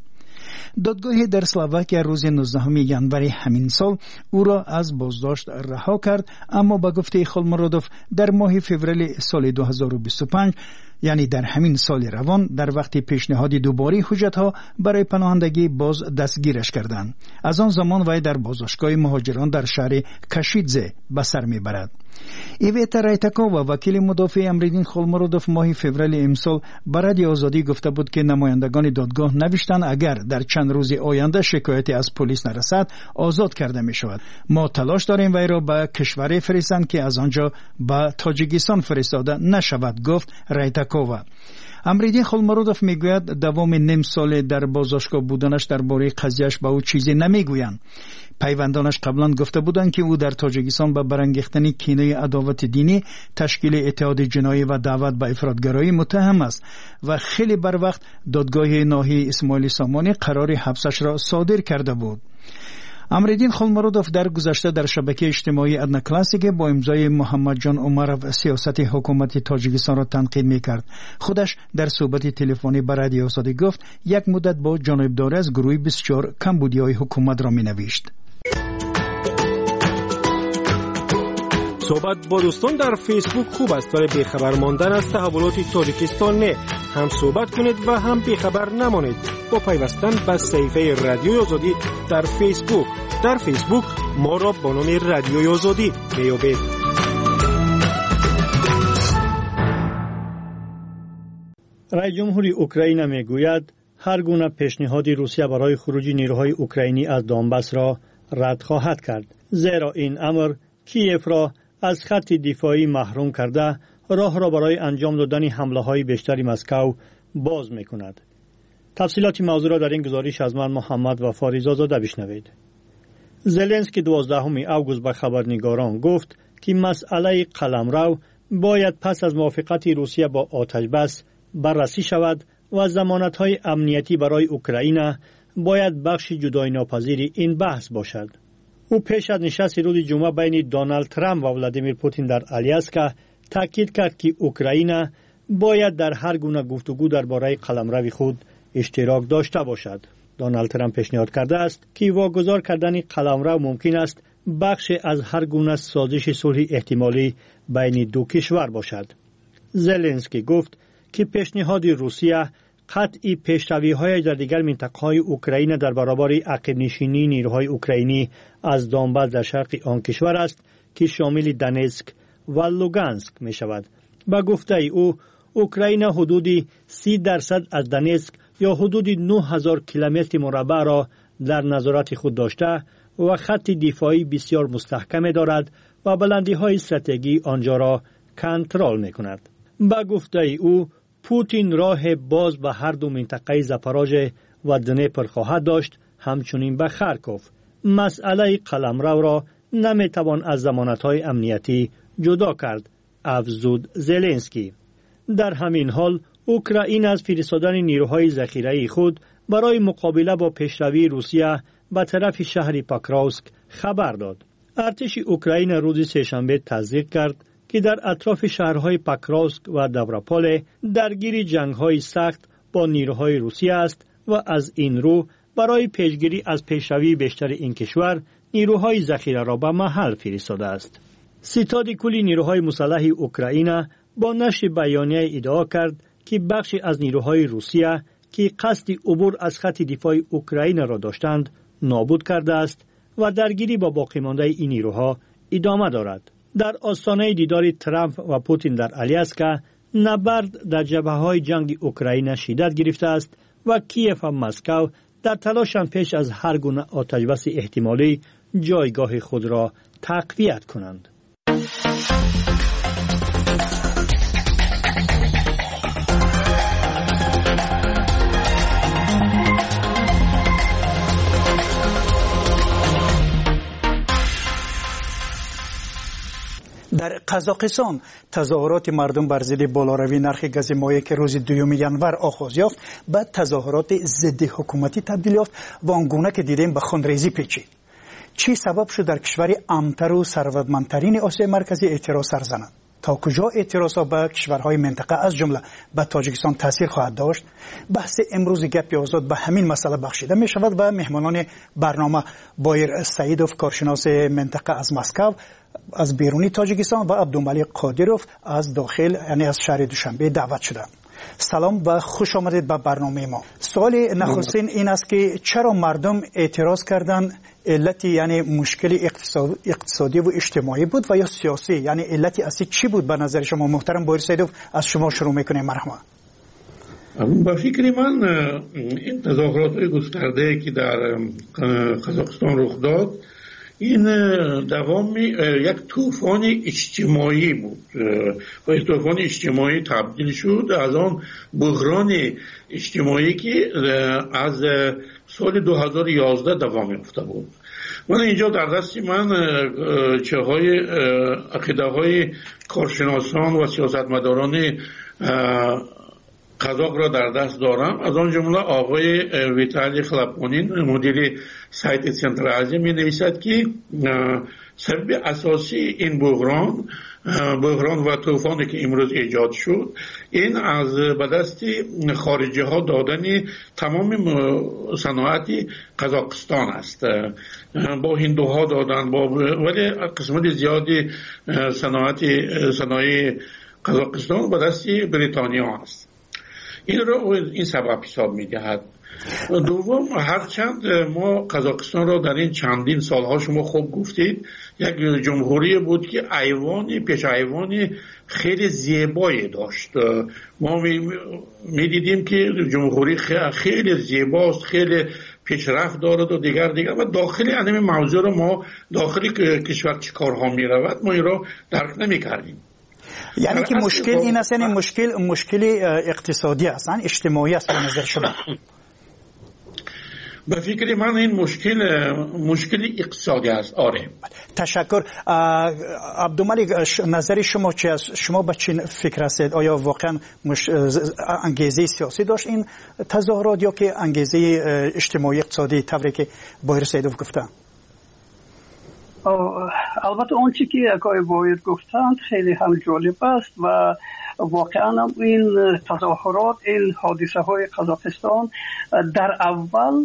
دادگاه در اسلواکیه روز نوزدهم ژانویه همین سال او را از بازداشت رها کرد، اما با گفته خلمرودوف در ماه فوریه سال دو هزار و بیست و پنج یعنی در همین سال روان در وقت پیشنهاد دوباره حجت‌ها برای پناهندگی باز دستگیرش کردند. از آن زمان وی در بازداشتگاه مهاجران در شهر کشیدزه به سر میبرد. ایویتا رایتاکووا وکیل مدافع امریدین خلمرودوف ماه فوریه امسال به رادیو آزادی گفته بود که نمایندگان دادگاه نوشتند اگر در چند روز آینده شکایتی از پلیس نرسد آزاد کرده می شود. ما تلاش داریم وی را به کشوری فرستند که از آنجا به تاجیکستان فرستاده نشود، گفت رایتاکووا. امریدین خلمرودوف میگوید دوام نیم سال در بازداشتگاه بودنش درباره قضیهش به او چیزی نمیگویند. پیوندانش قبلا گفته بودند که او در تاجیکستان به برانگیختن کینه عداوت دینی، تشکیل اتحاد جنایی و دعوت به افراطگرایی متهم است و خیلی بر وقت دادگاه ناحیه اسماعیل سامانی قرار حبسش را صادر کرده بود. امریدین خلمرودوف در گذشته در شبکه اجتماعی ادنا کلاسیک با امضای محمد جان عمرov سیاست حکومت تاجیکستان را تنقید میکرد. خودش در صحبت تلفنی با رادیو آزادی گفت یک مدت با جانبداری از گروه بیست و چهار کمبودیای حکومت را مینوشت. صحبت با دوستان در فیسبوک خوب است، ولی بیخبر ماندن از تحولات تاجیکستان نه. هم صحبت کنید و هم بیخبر نمانید با پیوستن به صفحه رادیوی آزادی در فیسبوک. در فیسبوک ما را با نام رادیوی آزادی میابید. رئیس جمهوری اوکراین میگوید هر گونه پیشنهاد روسیه برای خروج نیروهای اوکراینی از دانباس را رد خواهد کرد، زیرا این امر کیف را از خط دفاعی محروم کرده راه را برای انجام دادن حمله‌های بیشتری مسکو باز می‌کند. تفصیلات موضوع را در این گزارش از من محمد وفا رضازاده بشنوید. زلنسکی دوازدهم اوگوست به خبرنگاران گفت که مسئله قلمرو باید پس از موافقت روسیه با آتش بس بررسی شود و ضمانت‌های امنیتی برای اوکراین باید بخش جدای ناپذیر این بحث باشد. او پیش از نشست روز جمعه بین دونالد ترامپ و ولادیمیر پوتین در آلیاسکا تاکید کرد که اوکراین باید در هر گونه گفتگو درباره قلمرو خود اشتراک داشته باشد. دونالد ترامپ پیشنهاد کرده است که واگذار کردن قلمرو ممکن است بخش از هر گونه سازش صلح احتمالی بین دو کشور باشد. زلنسکی گفت که پیشنهاد روسیه قطعی پیشروی‌های در دیگر منطقه‌های اوکراین در برابر عقب نشینی نیروهای اوکراینی از دونباس در شرق آن کشور است که شامل دونتسک و لوگانسک می شود. با گفته او اوکراین حدود سی درصد از دونتسک یا حدود نه هزار کیلومتر مربع را در نظارت خود داشته و خط دفاعی بسیار مستحکم دارد و بلندی‌های استراتژی آنجا را کنترل می‌کند. با گفته او پوتین راه باز به هر دو منطقه زاپاروژه و دنیپر خواهد داشت، همچنین به خارکوف. مسئله قلمرو را نمیتوان از ضمانت‌های امنیتی جدا کرد، افزود زلنسکی. در همین حال اوکراین از فرستادن نیروهای ذخیره‌ای خود برای مقابله با پیشروی روسیه به طرف شهر پاکراوسک خبر داد. ارتش اوکراین روز سه‌شنبه تصدیق کرد که در اطراف شهرهای پاکراوسک و دوراپول درگیری جنگ‌های سخت با نیروهای روسیه است و از این رو برای پیشگیری از پیشروی بیشتر این کشور نیروهای ذخیره را به محل فرستاده است. ستاد کلی نیروهای مسلح اوکراین با نشر بیانیه ادعا کرد که بخشی از نیروهای روسیه که قصد عبور از خط دفاع اوکراین را داشتند نابود کرده است و درگیری با باقی مانده این نیروها ادامه دارد. در آستانه دیدار ترامپ و پوتین در آلیاسکا نبرد در جبهه‌های جنگ اوکراین شدت گرفته است و کیف و مسکو در تلاشند پیش از هر گونه آتش‌بس احتمالی جایگاه خود را تقویت کنند. در قزاقستان تظاهرات مردم بر ضد بالاروی نرخ گاز مایع که روز دوم ژانویه آغاز یافت به تظاهرات ضد حکومتی تبدیل یافت و آنگونه که دیدیم به خونریزی پیچید. چی سبب شد در کشور امتر و ثروتمندترین آسیای مرکزی اعتراض سر زند؟ تا کجا اعتراضها به کشورهای منطقه از جمله به تاجیکستان تاثیر خواهد داشت؟ بحث امروز گپ آزاد به همین مسئله بخشیده می شود و مهمانان برنامه بایر سعیدوف کارشناس منطقه از مسکو از بیرونی تاجیکستان و عبدالملیک قادروف از داخل یعنی از شهر دوشنبه دعوت شدند. سلام و خوش آمدید به برنامه ما. سوال نخستین این است که چرا مردم اعتراض کردند؟ علتی یعنی مشکل اقتصادی و اجتماعی بود و یا سیاسی؟ یعنی علتی اصلی چی بود به نظر شما؟ محترم بایر سعیدوف از شما شروع میکنیم. مرحبا. با فکر من این تظاهرات گسترده که در قزاقستان رخ داد این دوام یک طوفان اجتماعی بود و این طوفان اجتماعی تبدیل شد از آن بحران اجتماعی که از سال دو هزار و یازده دوام یافته بود. من اینجا در دست من چه های عقیده های کارشناسان و سیاستمداران قزاق را در دست دارم. از آن جمله آقای ویتالی خلپونین مدیر سایت سنتر آزیا می نویسد که سبب اساسی این بحران بحران و طوفانی که امروز ایجاد شد این از به دست خارجی ها دادن تمام صنایع قزاقستان است. با هندوها دادن با ولی قسمت زیادی صنایع صنایع قزاقستان به دست بریتانیا است. این رو این سبب حساب می دهد. دوم هرچند ما قزاقستان را در این چندین سالها شما خوب گفتید یک جمهوری بود که ایوانی پیش ایوانی خیلی زیبایی داشت. ما می دیدیم که جمهوری خیلی زیباست، خیلی پیشرفت دارد و دیگر دیگر و داخلی انمی موضوع رو ما داخلی کشور چه کارها می رود ما این رو درک نمی کردیم. یعنی که مشکل این است، یعنی مشکل مشکل اقتصادی است، اجتماعی است به نظر شما؟ به فکر من این مشکل مشکل اقتصادی است. آره. تشکر. عبدالملک نظر شما چی است؟ شما به چی فکر هستید؟ آیا واقعا مش... انگیزه سیاسی داشت این تظاهرات یا که انگیزه اجتماعی اقتصادی طوری که بایر سیدوف گفتن؟ البته اون چی که آقای بایر گفتند خیلی هم جالب است و واقعا این تظاهرات، این حادثه های قزاقستان در اول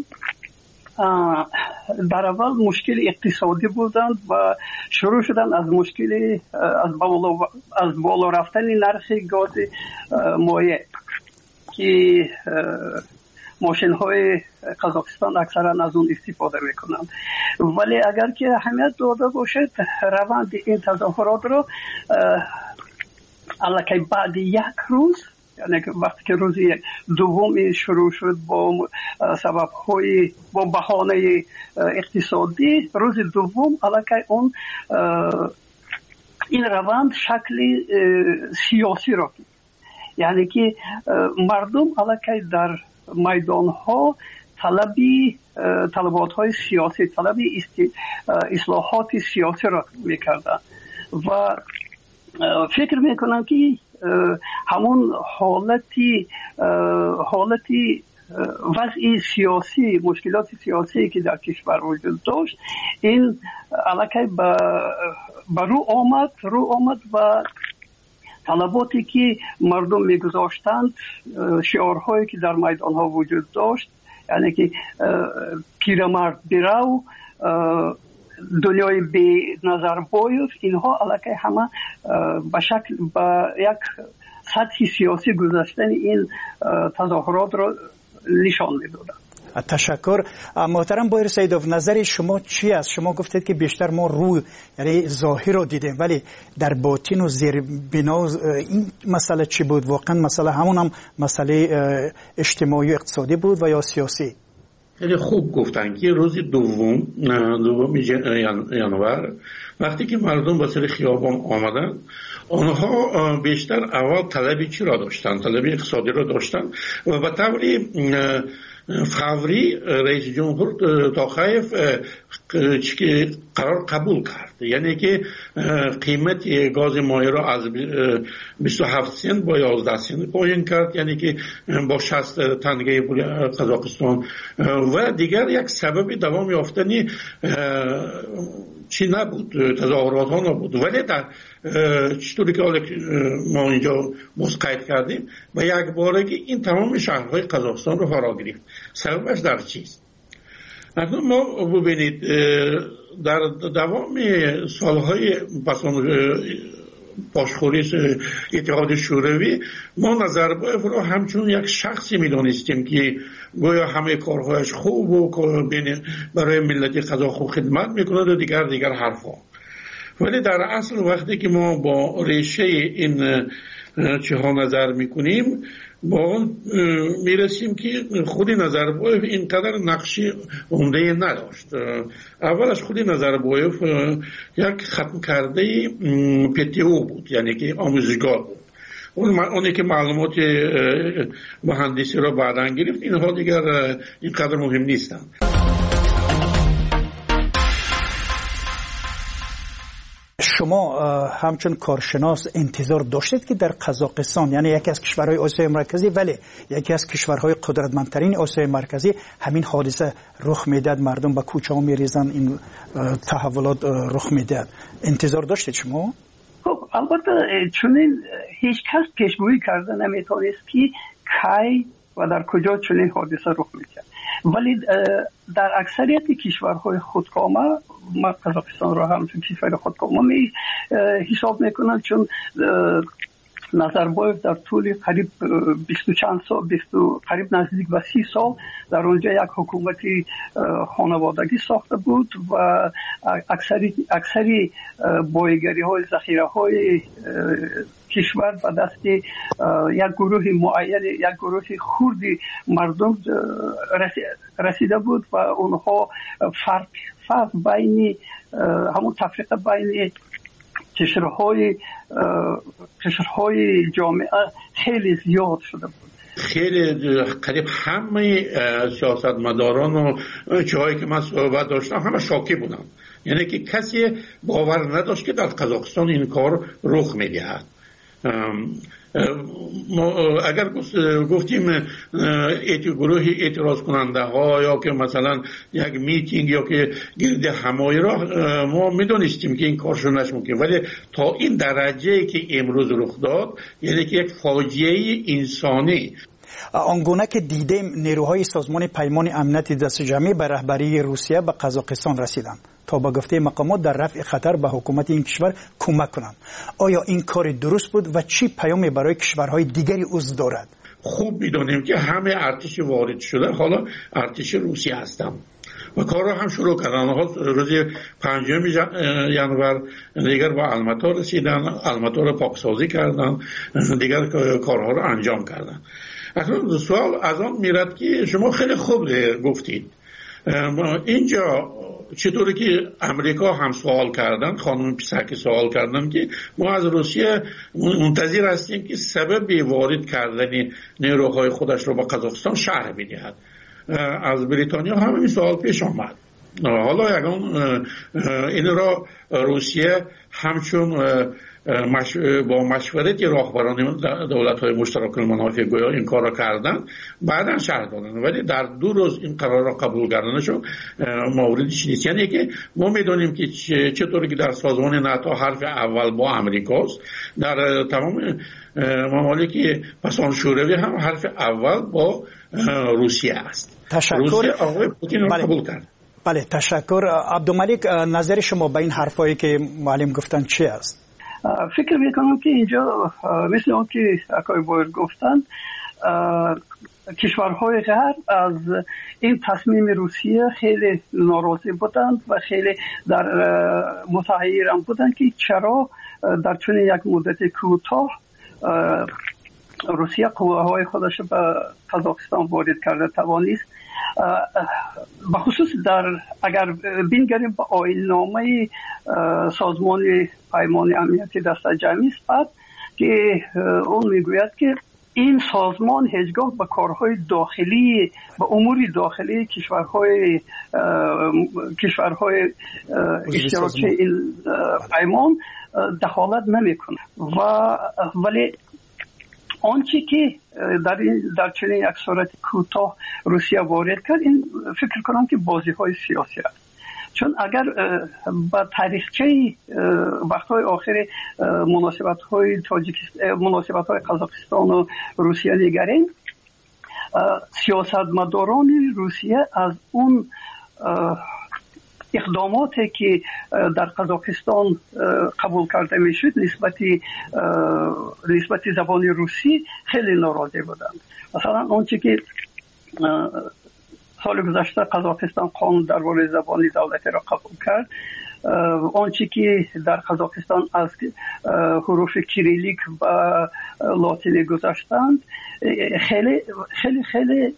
در اول مشکل اقتصادی بودند و شروع شدن از مشکل از بالا از بالا رفتن نرخ گاز مایع که ماشین های قزاقستان اکثرا از اون استفاده میکنند. ولی اگر که اهمیت داده باشد روند این تظاهرات رو الکی بعد یک روز، یعنی وقتی که روز دوم شروع شد با سبب های با بهانه اقتصادی، روز دوم الکی اون این روند شکل سیاسی را، یعنی که مردم الکی در میدان ها طلبی طلبات های سیاسی، طلبی اصلاحات سیاسی را میکردن و فکر میکنم که همون حالتی حالتی وضع سیاسی، مشکلات سیاسی که در کشور وجود داشت این علاقه به رو آمد رو آمد و طلباتی که مردم میگذاشتند، شعارهایی که در میدان ها وجود داشت، یعنی که پیرمرد برو، دنیای بی نظر بایف، اینها علاقه همه به شکل به یک سطح سیاسی گذاشتن این تظاهرات را نشان میدادند. تشکر. محترم بایر سیدوف، نظر شما چی است؟ شما گفتید که بیشتر ما روی یعنی ظاهر رو دیدیم ولی در باطن و زیر بنا این مسئله چی بود؟ واقعا مسئله همون هم مسئله اجتماعی و اقتصادی بود و یا سیاسی؟ خیلی خوب گفتن که روز دوم دوم ژانویه وقتی که مردم به سر خیابان آمدن، آنها بیشتر اول طلبی چی را داشتن؟ طلبی اقتصادی را داشتن و به طوری فوری رئیس جمهور توخایف قرار قبول کرد، یعنی که قیمت گاز مایع را از بیست و هفت سنت با یازده سنت پایین کرد، یعنی که با شصت تنگه پول قزاقستان و دیگر یک سبب دوام یافتنی چی نبود، تظاهرات ها نبود. ولی در چطوری که ما اینجا مسقید کردیم و یک بارگی این تمام شهرهای قزاقستان رو فرا گرفت. سببش در چیست؟ اگر ما ببینید در دوام سالهای باشخوری اتحاد شوروی ما نظربایف رو همچون یک شخصی میدانستیم که گویا همه کارهایش خوب و برای ملت قزاق خدمت میکنه و دیگر دیگر حرفا. ولی در اصل وقتی که ما با ریشه این چه ها نظر میکنیم با اون میرسیم که خودی نظربایف اینقدر نقشی عمده نداشت. اولش خودی نظربایف یک ختم کرده پی تی او بود، یعنی که آموزشگاه بود. اونی که معلومات مهندسی را بعداً گرفت، اینها دیگر اینقدر مهم نیستند. شما همچون کارشناس انتظار داشتید که در قزاقستان، یعنی یکی از کشورهای آسیای مرکزی ولی یکی از کشورهای قدرتمندترین آسیای مرکزی، همین حادثه رخ میداد، مردم به کوچه ها میریزن، این تحولات رخ میداد، انتظار داشتید شما؟ خب البته چنین هیچ کس پیشگویی کرده نمیتونست که کی و در کجا چنین حادثه رخ میده. ولی در اکثریت کشورهای خودکامه، ما قزاقستان را هم چون کشور خودکامه می حساب میکنند، چون назарбоев در طول قریب بیست و چند سال بیست قریب نزدیک به سی سال در اونجا یک حکومتی خانوادگی ساخته بود و اکثری اکثری بایگری های ذخیره های کشور به دست یک گروه معین یک گروه خردی مردم رسیده بود و اونها فرق فرق بین همون تفریق بین قشرهای قشرهای جامعه خیلی زیاد شده بود. خیلی قریب همه سیاستمداران و جایی که من صحبت داشتم همه شاکی بودن، یعنی که کسی باور نداشت که در قزاقستان این کار رخ میدهد. اگر گفتیم گروه اعتراض کننده ها یا که مثلا یک میتینگ یا که گرد همایی را ما میدونستیم که این کارشون نشمون، ولی تا این درجه که امروز رخ داد یعنی که یک فاجعه انسانی. آنگونه که دیدیم نیروهای سازمان پیمان امنیت دست جمعی به رهبری روسیه به قزاقستان رسیدند تا با گفته مقامات در رفع خطر به حکومت این کشور کمک کنند. آیا این کار درست بود و چی پیامی برای کشورهای دیگری عضو دارد؟ خوب میدونیم که همه ارتش وارد شده حالا ارتش روسیه هستند و کار را هم شروع کردن. روز پنجم ژانویه دیگر با الماتا رسیدن، الماتا را پاکسازی کردن، دیگر کارها را انجام کردن. اکنون سوال از آن میرد که شما خیلی خوب گفتید اینجا چطوری که امریکا هم سوال کردن، خانم پیسکی سوال کردن که ما از روسیه منتظر هستیم که سبب وارد کردن نیروهای خودش رو به قزاقستان شرح بدهد. از بریتانیا هم این سوال پیش آمد. حالا یکان این را روسیه همچون مش... با مشورت راهبران دولت‌های مشترک المنافع گویا این کار را کردن، بعداً شرح دادن، ولی در دو روز این قرار را قبول کردنشون موردش نیست. یعنی که ما میدونیم که چطوری که در سازمان ناتو حرف اول با امریکاست، در تمام ممالک پسان شوروی هم حرف اول با روسیه است. تشکر. روسیه آقای پوتین را قبول کرد. بله تشکر. عبدالملک، نظر شما به این حرفایی که معلم گفتن چی است؟ فکر میکنم که اینجا مثل اون که اکای باید گفتن کشورهای غرب از این تصمیم روسیه خیلی ناراضی بودند و خیلی در متحیر هم بودند که چرا در چون یک مدت کوتاه روسیه قواهای خودش به قزاقستان وارد کرده توانست. به خصوص در اگر بینگریم با آیین نامه سازمان پیمان امنیتی دست جمعی است که اون میگوید که این سازمان هیچگاه به کارهای داخلی به امور داخلی کشورهای کشورهای اشتراکی این پیمان دخالت نمیکنه و ولی آنچه که در این در چنین یک صورت کوتاه روسیه وارد کرد این فکر کنم که بازی های سیاسی است، چون اگر با تاریخچه وقتهای آخر مناسبت های تاجیکستان مناسبت های قزاقستان و روسیه نگریم، سیاستمداران روسیه از اون اقداماتی که در قزاقستان قبول کرده میشد نسبتی نسبتی زبان روسی خیلی ناراضی بودند. مثلا آنچه که سال گذشته قزاقستان قانون درباره زبان دولتی را قبول کرد، آنچه که در قزاقستان از حروف کریلیک و لاتینی گذاشتند خیلی خیلی خیلی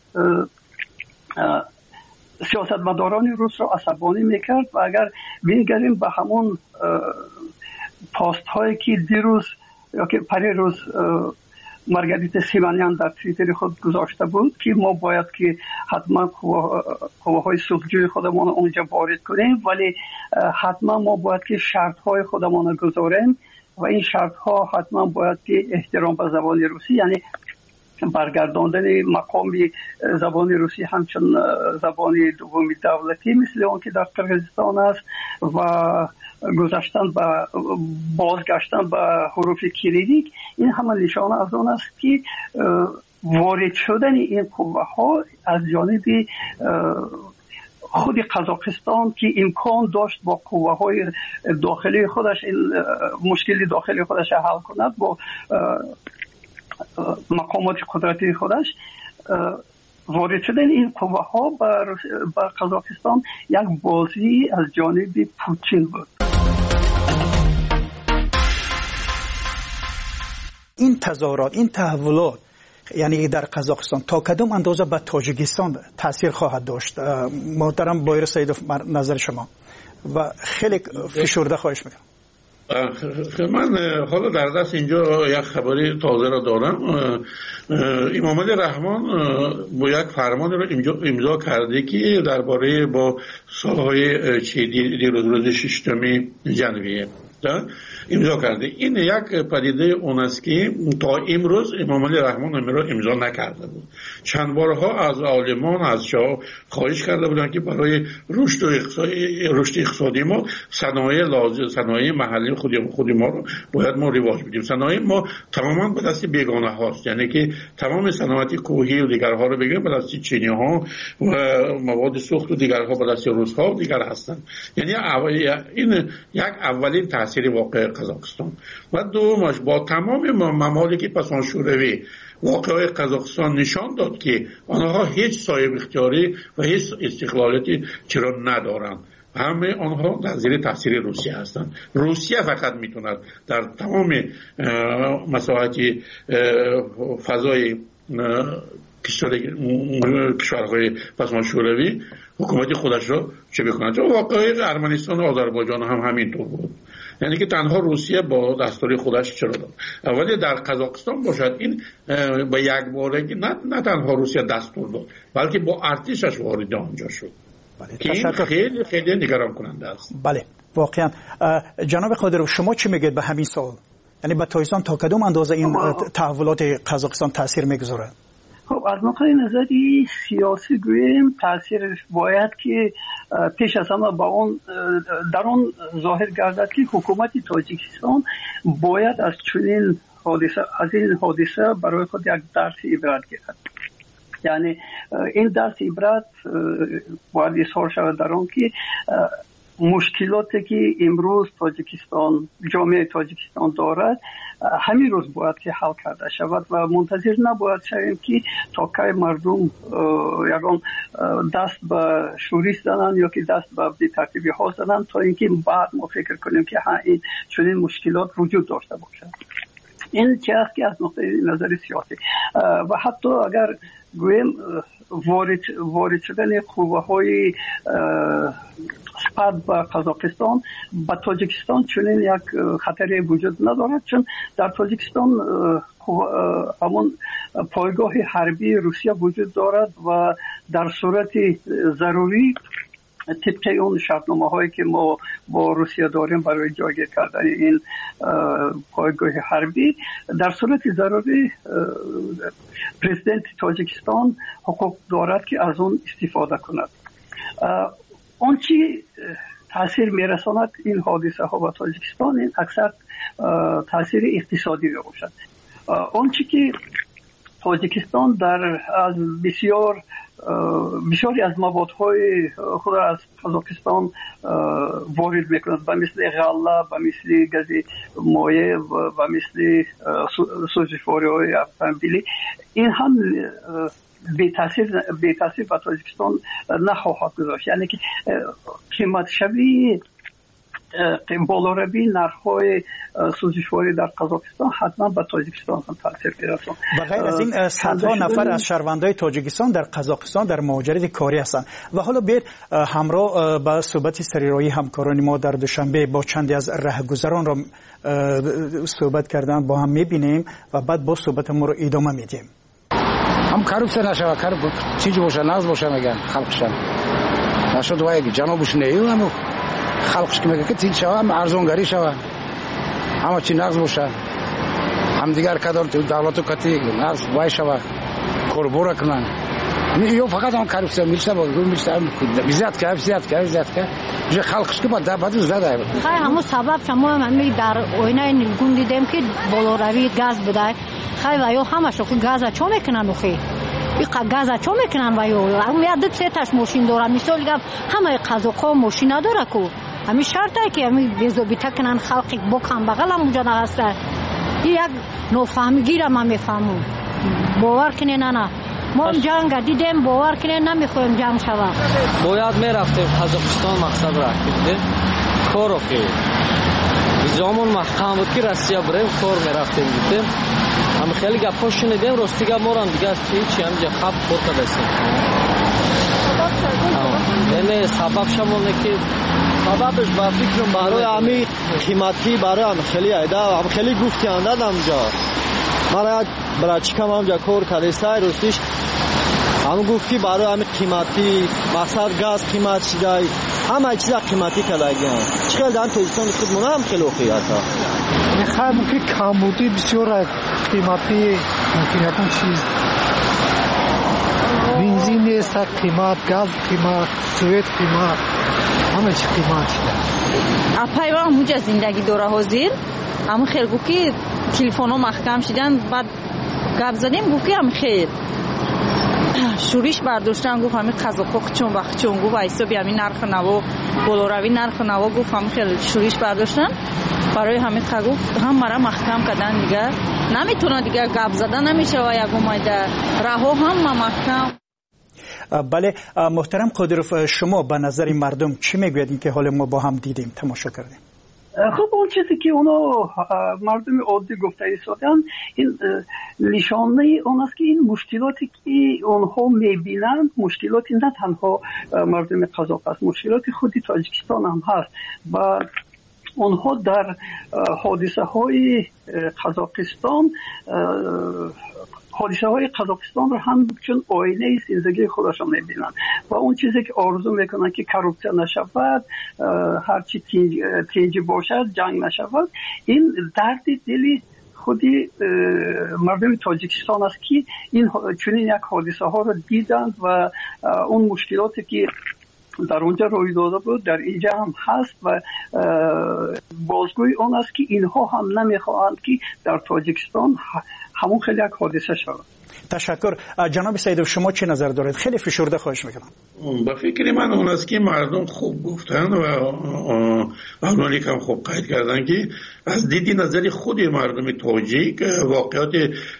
سیاستمداران روس را عصبانی میکرد و اگر بینگریم به همون پاست هایی که دیروز یا که پری روز مارگریتا سیمانیان در توییتر خود گذاشته بود که ما باید که حتما قواهای صلحجوی خودمان اونجا وارد کنیم، ولی حتما ما باید که شرط های خودمان گذاریم و این شرط ها حتما باید که احترام به زبان روسی، یعنی برگرداندن مقامی زبان روسی همچون زبان دومی دولتی مثل اون که در قرقیزستان است و گذاشتن به بازگشتن به حروف کریلیک، این همه نشانه از اون است که وارد شدن این قوه ها از جانب خود قزاقستان که امکان داشت با قوه‌های داخلی خودش این مشکلی داخلی خودش حل کند با مقامات قدرتی خودش، وارد شدن این قوه‌ها بر بر قزاقستان یک بازی از جانب پوتین بود. این تظاهرات، این تحولات یعنی در قزاقستان تا کدام اندازه به تاجیکستان تاثیر خواهد داشت؟ محترم بایر سیدوف، نظر شما و خیلی فشرده خواهش میکنم. من حالا در دست اینجا یک خبری تازه را دارم. امام علی رحمان با یک فرمان را امضا کرده که درباره با سالهای دیروز روز ششم ژانویه امضا کرده. این یک پدیده اون است که تا امروز امام علی رحمان امین را امضا نکرده بود. چند بارها از عالمان از شاه خواهش کرده بودند که برای رشد و اقتصادی رشد اقتصادی ما صنایع لازم صنایع محلی خودی خودی ما رو باید ما رواج بدیم. صنایع ما تماما به دست بیگانه هاست، یعنی که تمام صنایع کوهی و دیگرها رو بگیریم به دست چینی ها و مواد سوخت و دیگرها به دست روس ها و دیگر هستند. یعنی این یک اولین تاثیر واقع قزاقستان و دومش با تمام ممالک پسان شوروی واقعه قزاقستان نشان داد که آنها هیچ صاحب اختیاری و هیچ استقلالیتی چرا ندارند. همه آنها در زیر تاثیر روسیه هستند. روسیه فقط میتوند در تمام مساحت فضای کشورهای پسمان شوروی حکومت خودش را چه بکند. چون واقعه ارمنستان و آذربایجان هم همینطور بود، یعنی که تنها روسیه با دستور خودش چرا داد. ولی در قزاقستان باشد این با یک بارگی نه, نه تنها روسیه دستور داد بلکه با ارتشش وارد آنجا شد. بله. که این خیلی خیلی نگران کننده است. بله واقعا. جناب قادرов شما چی میگید به همین سوال؟ یعنی به تایستان تا کدام اندازه این تحولات قزاقستان تاثیر میگذاره؟ خب از نقطه نظری سیاسی گویم تاثیرش باید که پیش از همه با اون در اون ظاهر گردد که حکومت تاجیکستان باید از چنین حادثه از این حادثه برای خود یک درس عبرت گیرد. یعنی این درس عبرت باید اظهار شود در آن که مشکلاتی که امروز تاجیکستان جامعه تاجیکستان دارد همین روز باید که حل کرده شود و منتظر نباید شویم که تا که مردم یکان دست به شوریش زنند یا که دست به بی‌ترتیبی ها زنند تا اینکه بعد ما فکر کنیم که ها این چنین مشکلات وجود داشته باشد. این چه است که از نقطه نظر سیاسی و حتی اگر گویم وارد وارد شدن قوه‌های سپرد به قزاقستان به تاجیکستان چنین یک خطری وجود ندارد، چون در تاجیکستان همون پایگاه حربی روسیه وجود دارد و در صورت ضروری طبق اون شرطنامه هایی که ما با روسیه داریم برای جایگیر کردن این پایگاه حربی در صورت ضروری پرزیدنت تاجیکستان حقوق دارد که از اون استفاده کند. اون چی تاثیر میرساند این حادثه ها به تاجیکستان این اکثر تاثیر اقتصادی باشد. اون چی که تاجیکستان در از بسیار بسیاری از موادهای خود از قزاقستان وارد میکند به مثل غله، به مثل گاز مایع و به مثل سوزشواری های اتومبیلی، این هم بی تاثیر بی تاثیر به تاجیکستان نخواهد گذاشت. یعنی که قیمت شوی بالا روی نرخ‌های سوزشواری در قزاقستان حتما به تاجیکستان هم تاثیر می‌رساند. و غیر از این صدها نفر از شهروندان تاجیکستان در قزاقستان در مهاجرت کاری هستند و حالا بیر همراه با صحبت سریرایی همکاران ما در دوشنبه با چندی از راهگذران را صحبت کردن با هم می‌بینیم و بعد با صحبت ما رو ادامه میدیم. هم کارپسه نشود کار چیزی باشه ناز باشه میگن خلقشان نشد وایگی جنابش نیومو خلقش که میگه که تین شوه هم ارزونگری شوه همه چی نقض باشه هم دیگر کدار تو دولت و کتی نقض وای شوه کوربورا کنن یو فقط هم کارپسه میشه با گوی میشه بیزیاد که بیزیاد که بیزیاد که جو خلقش که با دبادو زده خیلی همون سبب شما من در آینه نیلگون دیدم که بالا روی گاز بده خیلی و یا همه شو که گاز چون میکنن اخی این گازا چه میکنن و یا یاد سه تاش ماشین داره مثال گفت همه قزاق‌ها ماشین نداره کو همین شرطه که همین بیزوبیتا کنن خلقی بکن بغل هم اونجا هست یک نفهمگی را ما میفهمم باور کنین نه ما جنگ دیدیم باور کنین نمیخوایم جنگ شود باید میرفتیم قزاقستان مقصد را کردیم کارو که زمان محکم بود که روسیه بریم کار میرفتیم دیدیم هم خیلی گپا شنیدیم راستیگه ما را دیگه چی همینجا خب خور کردیم یعنی سبب شمونه که سببش با فکرم برای همین قیمتی برای هم خیلی ایده هم خیلی گفتی انداد همجا من برای چکم همجا کار کرده سای راستیش هم گفتی برای همین قیمتی مقصد گاز قیمت شده همه چیزا قیمتی کردگیم چقدر در توزیستان خودمون هم خیلی خوبی هستا میخواه ممکن کمبودی بسیار قیمتی ممکن یکم چیز بنزین نیست قیمت گاز قیمت سویت قیمت همه چی قیمت شده اپای وام هوجا زندگی دوره حاضر همون خیلی گو که تلفن ها محکم شدن بعد گپ زدیم گو که هم خیلی شوریش برداشتن گفت همین قزاق‌ها چون وقت چون گفت ایسا بی همین نرخ نوا بلاروی نرخ نوا گفت همین خیلی شوریش برداشتن برای همین قگو هم مرا محکم کردن دیگه نمیتونه دیگه گپ زدن نمیشه و یک اومده رها هم محکم. بله محترم قادرов شما به نظر مردم چی میگویید که حال ما با هم دیدیم تماشا کردیم؟ خب اون چیزی که اونا مردم عادی گفته ایستادن این نشانه اون است که این مشکلاتی که اونها میبینند مشکلاتی نه تنها مردم قزاق است مشکلات خودی تاجیکستان هم هست و اونها در حادثه های قزاقستان حادثه های قزاقستان رو هم چون آینه زندگی خودشان میبینن و اون چیزی که آرزو میکنن که کروپسیا نشود هرچی تنجی باشد جنگ نشود این درد دلی خودی مردم تاجیکستان است که این چنین یک حادثه ها رو دیدند و اون مشکلاتی که در اونجا روی داده بود در اینجا هم هست و بازگوی اون است که اینها هم نمیخواهند که در تاجیکستان همون خیلی یک حادثه شود. تشکر. جناب سیدov شما چه نظر دارید؟ خیلی فشرده خواهش میکنم. با فکر من اون است که مردم خوب گفتن و اونانی که هم خوب قید کردن که از دیدی نظری خود مردم تاجیک واقعات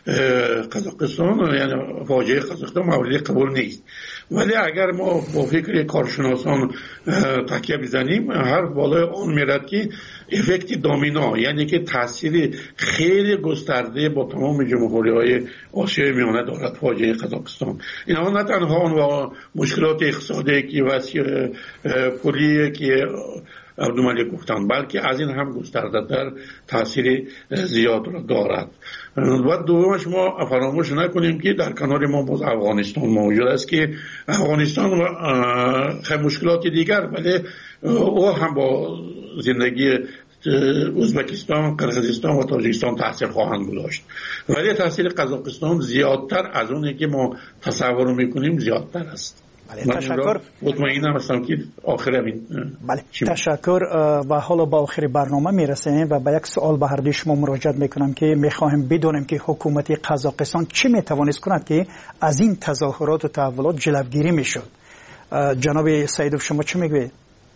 قزاقستان یعنی فاجعه قزاقستان مورد قبول نیست ولی اگر ما با فکر کارشناسان تکیه بزنیم هر بالای اون میرد که افکت دامینو یعنی که تاثیر خیلی گسترده با تمام جمهوری های آسیای میانه دارد فاجعه قزاقستان. اینا نه تنها اون مشکلات اقتصادی که وسیع پولی که عبدالملک گفتن بلکه از این هم گسترده تر تاثیر زیاد را دارد. و دومش ما فراموش نکنیم که در کنار ما باز افغانستان موجود است که افغانستان خیلی مشکلات دیگر ولی او هم با زندگی ازبکستان، قرقیزستان و تاجیکستان تاثیر خواهند گذاشت ولی تاثیر قزاقستان زیادتر از اونی که ما تصور میکنیم زیادتر است. بله تشکر. مطمئنم هستم که آخر همین بله تشکر و حالا با آخر برنامه میرسیم و با یک سوال به هر دوی شما مراجعه میکنم که میخواهم بدونیم که حکومت قزاقستان چه میتوانست کند که از این تظاهرات و تحولات جلوگیری میشد. جناب سیدov شما چه میگوید؟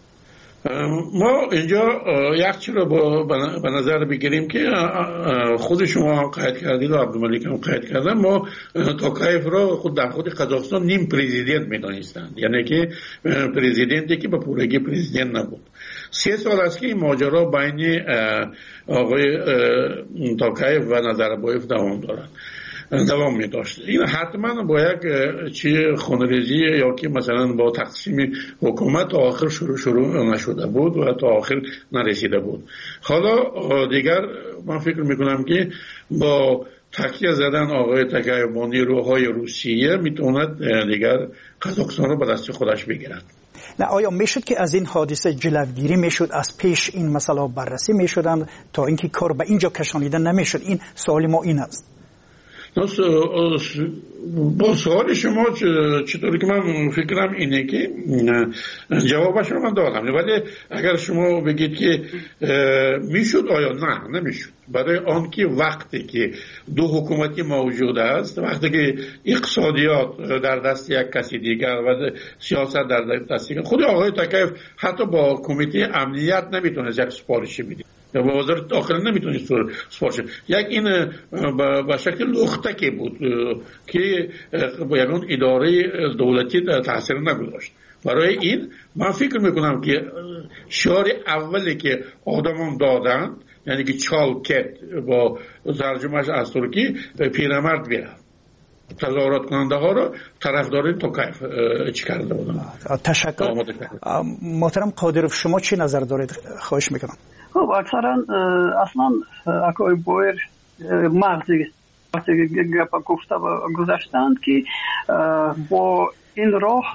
ما اینجا یک چیز رو به نظر بگیریم که خود شما قید کردید و عبدالملک هم قید کردن ما توکایف را خود در خود قزاقستان نیم پرزیدنت میدانستند یعنی که پرزیدنتی که به پورگی پرزیدنت نبود. سه سال است که این ماجرا بین آقای توکایف و نظربایف دوام دارد دوام می داشت. این حتما با یک چی خونریزی یا که مثلا با تقسیم حکومت تا آخر شروع شروع نشده بود و تا آخر نرسیده بود. حالا دیگر من فکر میکنم که با تکیه زدن آقای توکایف با نیروهای روسیه میتواند دیگر قزاقستان رو به دست خودش بگیرد. نه آیا میشد که از این حادثه جلوگیری میشد از پیش این مسئله بررسی میشدند تا اینکه کار به اینجا کشانیده نمیشد؟ این سوال ما این است. با سوال شما چطوری که من فکرم اینه که جوابش رو من دادم، ولی اگر شما بگید که میشد آیا نه نمیشد، برای آن که وقتی که دو حکومتی موجود است، وقتی که اقتصادیات در دست یک کسی دیگر و سیاست در دست دیگر، خود آقای تکیف حتی با کمیته امنیت نمیتونست یک سپارشی بده یا با وزارت داخله نمیتونست سپارش، یک این به شکل لختکی بود که با یکون اداره دولتی تاثیر نگذاشت. برای این من فکر میکنم که شعار اولی که آدمان دادن، یعنی که چال کت با ترجمهش از ترکی پیرمرد بیرد، تظاهرات کننده ها رو طرفدار توکیف چی کرده بودن. تشکر. محترم قادرов شما چی نظر دارید؟ خواهش میکنم. خب اکثرا اصلا اکای بایر مغزی گپا گفته و گذاشتند که با این راه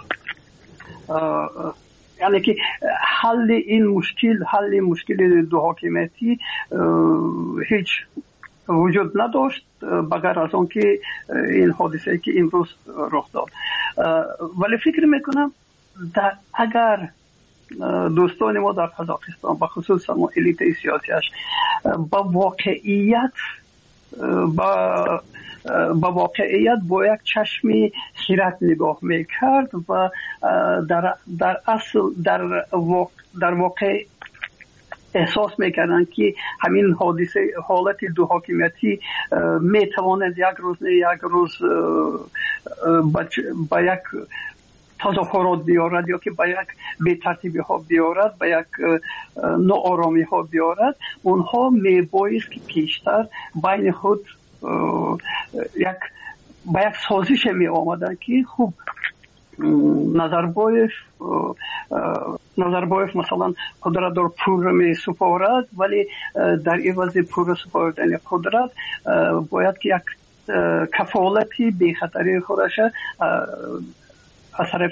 یعنی که حل این مشکل حل مشکل دو حاکمیتی هیچ وجود نداشت بغیر از اون که این حادثه که امروز رخ داد. ولی فکر میکنم در اگر دوستان ما در قزاقستان به خصوص ما الیت سیاسیش با واقعیت با با واقعیت با یک چشم خیرت نگاه میکرد و در در اصل در واقع در واقع احساس میکردن که همین حادثه حالت دو حاکمیتی میتواند یک روز نه یک روز با یک تظاهرات بیارد یا که با یک بی‌ترتیبی ها بیارد، با یک ناآرامی ها بیارد، اونها میبایست که پیشتر بین خود یک با یک سازش می آمدن که خوب نظربایف نظربایف مثلا قدرت در پور می سپارد، ولی در عوض پور سپاردن قدرت باید که یک کفالتی بی خطری خودش از طرف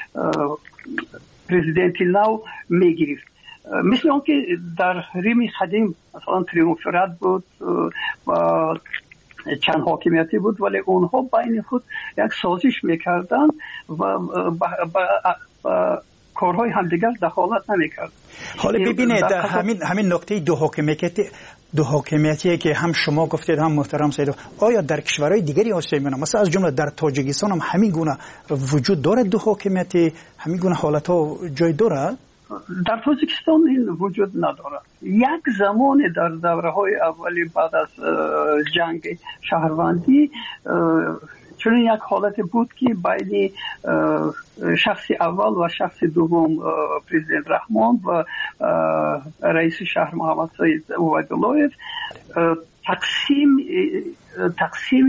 پرزیدنت نو میگیرید. مثل اون که در ریم قدیم مثلا تریومفرات بود و چند حاکمیتی بود، ولی اونها بین خود یک سازش میکردن و با کارهای همدیگر دخالت نمیکرد. حالا ببینید همین همین نکته دو حاکمیتی دو حاکمیتی که هم شما گفتید هم محترم سید، آیا در کشورهای دیگری آسیا میانه مثلا از جمله در تاجیکستان هم همین گونه وجود داره؟ دو حاکمیتی همین گونه حالت ها جای داره؟ در تاجیکستان این وجود نداره. یک زمان در دوره های اولی بعد از جنگ شهروندی چون یک حالت بود که بین شخص اول و شخص دوم پرزیدنت رحمان و رئیس شهر محمد سید عبیدالله تقسیم تقسیم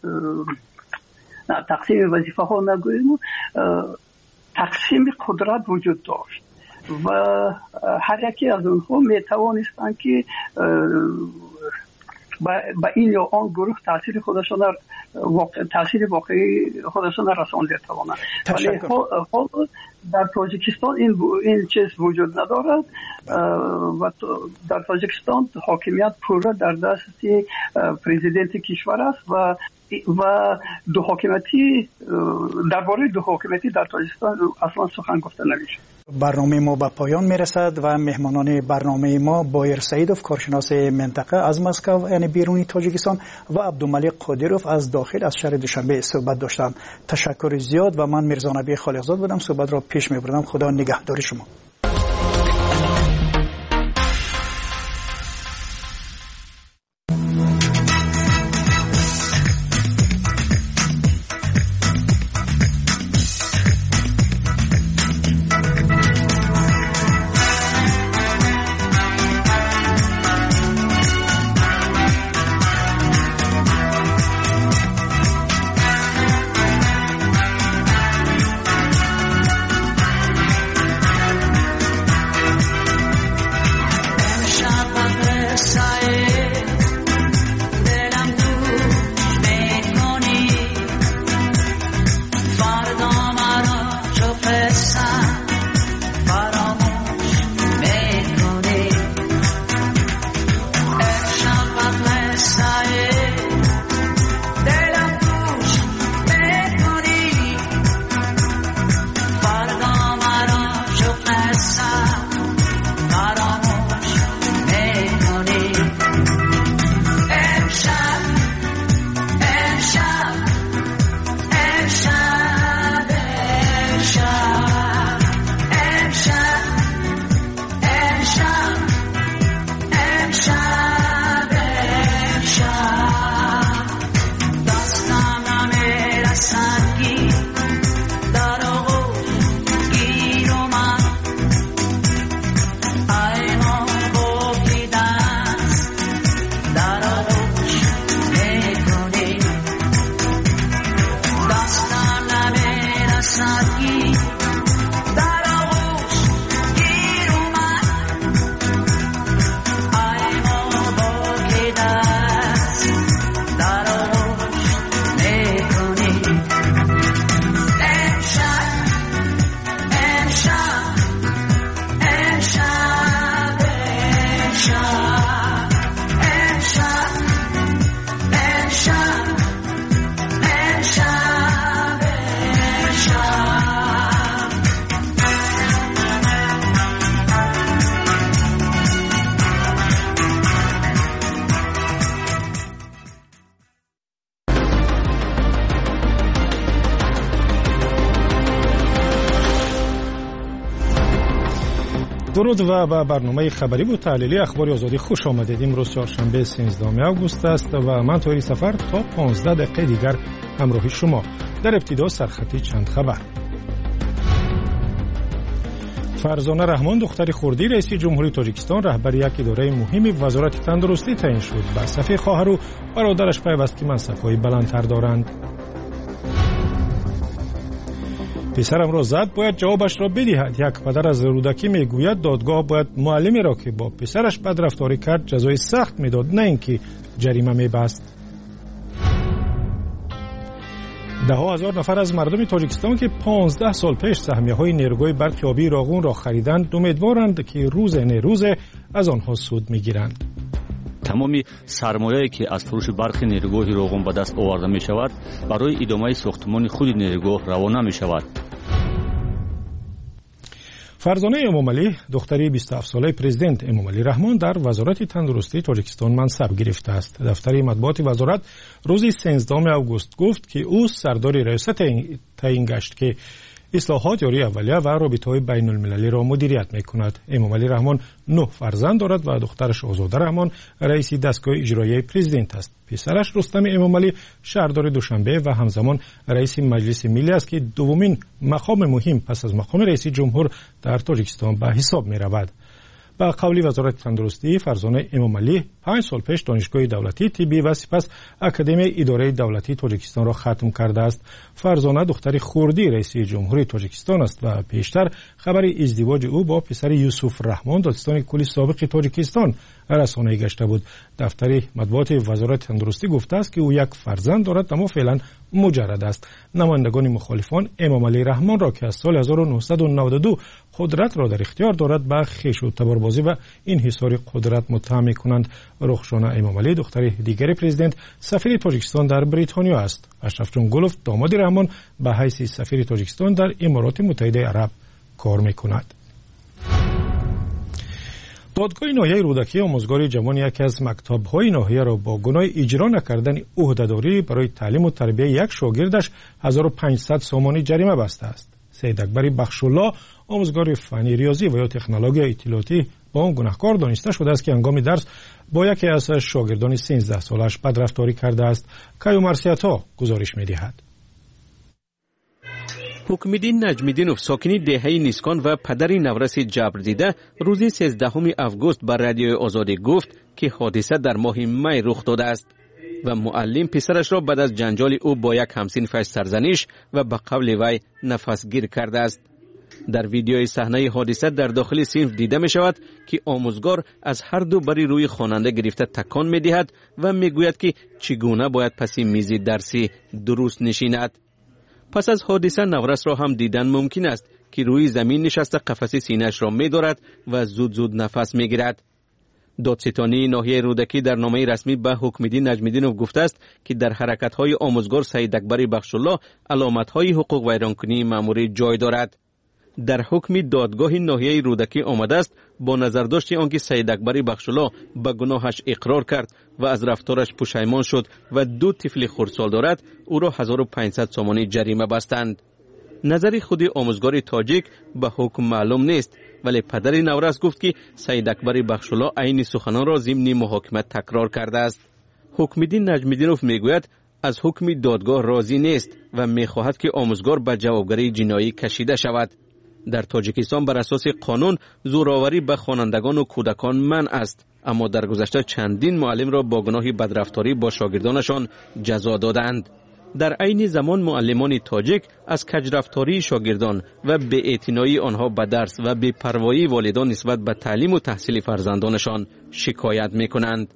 نه تقسیم وظیفه ها نگوییم، تقسیم قدرت وجود داشت و هر یکی از اونها می توانستند که با این یا آن گروه تاثیر خودشان واقع تاثیر واقعی خودشان رسانده توانند. ولی حال در تاجیکستان این این چیز وجود ندارد و در تاجیکستان حاکمیت پورا در دست پرزیدنت کشور است و و دو حاکمیتی درباره دو حاکمیتی در تاجیکستان اصلا سخن گفته نمیشه. برنامه ما به پایان میرسد و مهمانان برنامه ما بایر سعیدوف کارشناس منطقه از مسکو یعنی بیرونی تاجیکستان و عبدالملک قادروف از داخل از شهر دوشنبه صحبت داشتند. تشکر زیاد و من میرزا نبی خالقزاد بودم، صحبت را پیش میبردم. خدا نگهدار شما. درود و به برنامه خبری و تحلیلی اخبار آزادی خوش آمدید. امروز چهارشنبه سیزدهم آگوست است و من طاهری سفر تا پانزده دقیقه دیگر همراه شما. در ابتدا سرخطی چند خبر. فرزانه رحمان دختر خردی رئیس جمهوری تاجیکستان رهبر یک اداره مهم وزارت تندرستی تعیین شد. به صف خواهر و برادرش پیوست که منصب‌های بلندتر دارند. پسرم را زد باید جوابش را بدهد. یک پدر از رودکی میگوید دادگاه باید معلمی را که با پسرش بدرفتاری کرد جزای سخت میداد، نه اینکه جریمه میبست. ده ها هزار نفر از مردم تاجیکستان که پانزده سال پیش سهمیه های نیروگاه برق آبی راغون را خریدند امیدوارند که روز نروز از آنها سود میگیرند. تمامی سرمایه‌ای که از فروش برق نیروگاه راغون به دست آورده می شود برای ادامه ساختمان خود نیروگاه روانه می شود. فرزانه امامعلی دختری بیست و هفت ساله پرزیدنت امامعلی رحمان در وزارت تندرستی تاجیکستان منصب گرفته است. دفتر مطبوعات وزارت روز سیزدهم آگوست گفت که او سردار ریاست تعیین گشت که اصلاحات یاری اولیه و رابطه‌های بین المللی را مدیریت می‌کند. امامعلی رحمان نه فرزند دارد و دخترش آزاده رحمان رئیس دستگاه اجرایی پرزیدنت است. پسرش رستم امامعلی شهردار دوشنبه و همزمان رئیس مجلس ملی است که دومین مقام مهم پس از مقام رئیس جمهور در تاجیکستان به حساب می‌رود. با قول وزارت تندرستی فرزانه امامعلی پنج سال پیش دانشگاه دولتی طبی و سپس اکادمی اداره دولتی تاجیکستان را ختم کرده است. فرزانه دختر خردی رئیس جمهوری تاجیکستان است و پیشتر خبر ازدواج او با پسر یوسف رحمان دادستان کلی سابق تاجیکستان رسانه‌ای گشته بود. دفتر مطبوعات وزارت تندرستی گفته است که او یک فرزند دارد اما فعلا مجرد است. نمایندگان مخالفان امامعلی رحمان را که از سال هزار و نهصد و نود و دو قدرت را در اختیار دارد به خویش و تباربازی و انحصار قدرت متهم می‌کنند. رخشانه امامعلی دختر دیگر پرزیدنت سفیر تاجیکستان در بریتانیا است. اشرف جون گلوف داماد رحمان به حیث سفیر تاجیکستان در امارات متحده عرب کار می‌کند. دادگاه ناحیه رودکی آموزگار جوان یکی از مکتب‌های ناحیه را با گناه اجرا نکردن عهده‌داری برای تعلیم و تربیت یک شاگردش هزار و پانصد سومانی جریمه بسته است. سید اکبر بخشالله آموزگار فنی ریاضی و یا تکنولوژی اطلاعاتی با آن گناهکار دانسته شده است که هنگام درس با یکی از شاگردان سیزده سالش بدرفتاری کرده است. کیو مرسیتا گزارش می‌دهد. حکمدین نجمیدینوف ساکنی دهه نیسکان و پدر نورس جبر دیده روز سیزدهم آگوست بر رادیوی آزادی گفت که حادثه در ماه می رخ داده است و معلم پسرش را بعد از جنجال او با یک همسنفش سرزنش و به قول وی نفسگیر کرده است. در ویدیوی صحنه حادثه در داخل صنف دیده می شود که آموزگار از هر دو بری روی خواننده گرفته تکان می دهد و می گوید که چگونه باید پس میز درسی درست نشیند. پس از حادثه نورس را هم دیدن ممکن است که روی زمین نشسته قفس سینه‌اش را می دارد و زود زود نفس می گیرد. دادستانی ناحیه رودکی در نامه رسمی به حکمدین نجمیدینوف گفته است که در حرکت‌های آموزگار سید اکبر بخشالله علامت‌های حقوق ویرانکنی مأموری جای دارد. در حکم دادگاه ناحیه رودکی آمده است با نظرداشت آنکه سید اکبر بخشالله به گناهش اقرار کرد و از رفتارش پشیمان شد و دو طفل خردسال دارد او را هزار و پانصد سومانی جریمه بستند. نظر خود آموزگار تاجیک به حکم معلوم نیست ولی پدر نورس گفت که سید اکبر بخشالله عین سخنان را ضمن محاکمه تکرار کرده است. حکمدین نجمیدینوف میگوید از حکم دادگاه راضی نیست و میخواهد که آموزگار به جوابگری جنایی کشیده شود. در تاجیکستان بر اساس قانون زوراوری به خوانندگان و کودکان منع است، اما در گذشته چندین معلم را با گناه بدرفتاری با شاگردانشان جزا دادند. در عین زمان معلمان تاجیک از کجرفتاری شاگردان و بی‌اعتنایی آنها به درس و بی‌پروایی والدان نسبت به تعلیم و تحصیل فرزندانشان شکایت می‌کنند.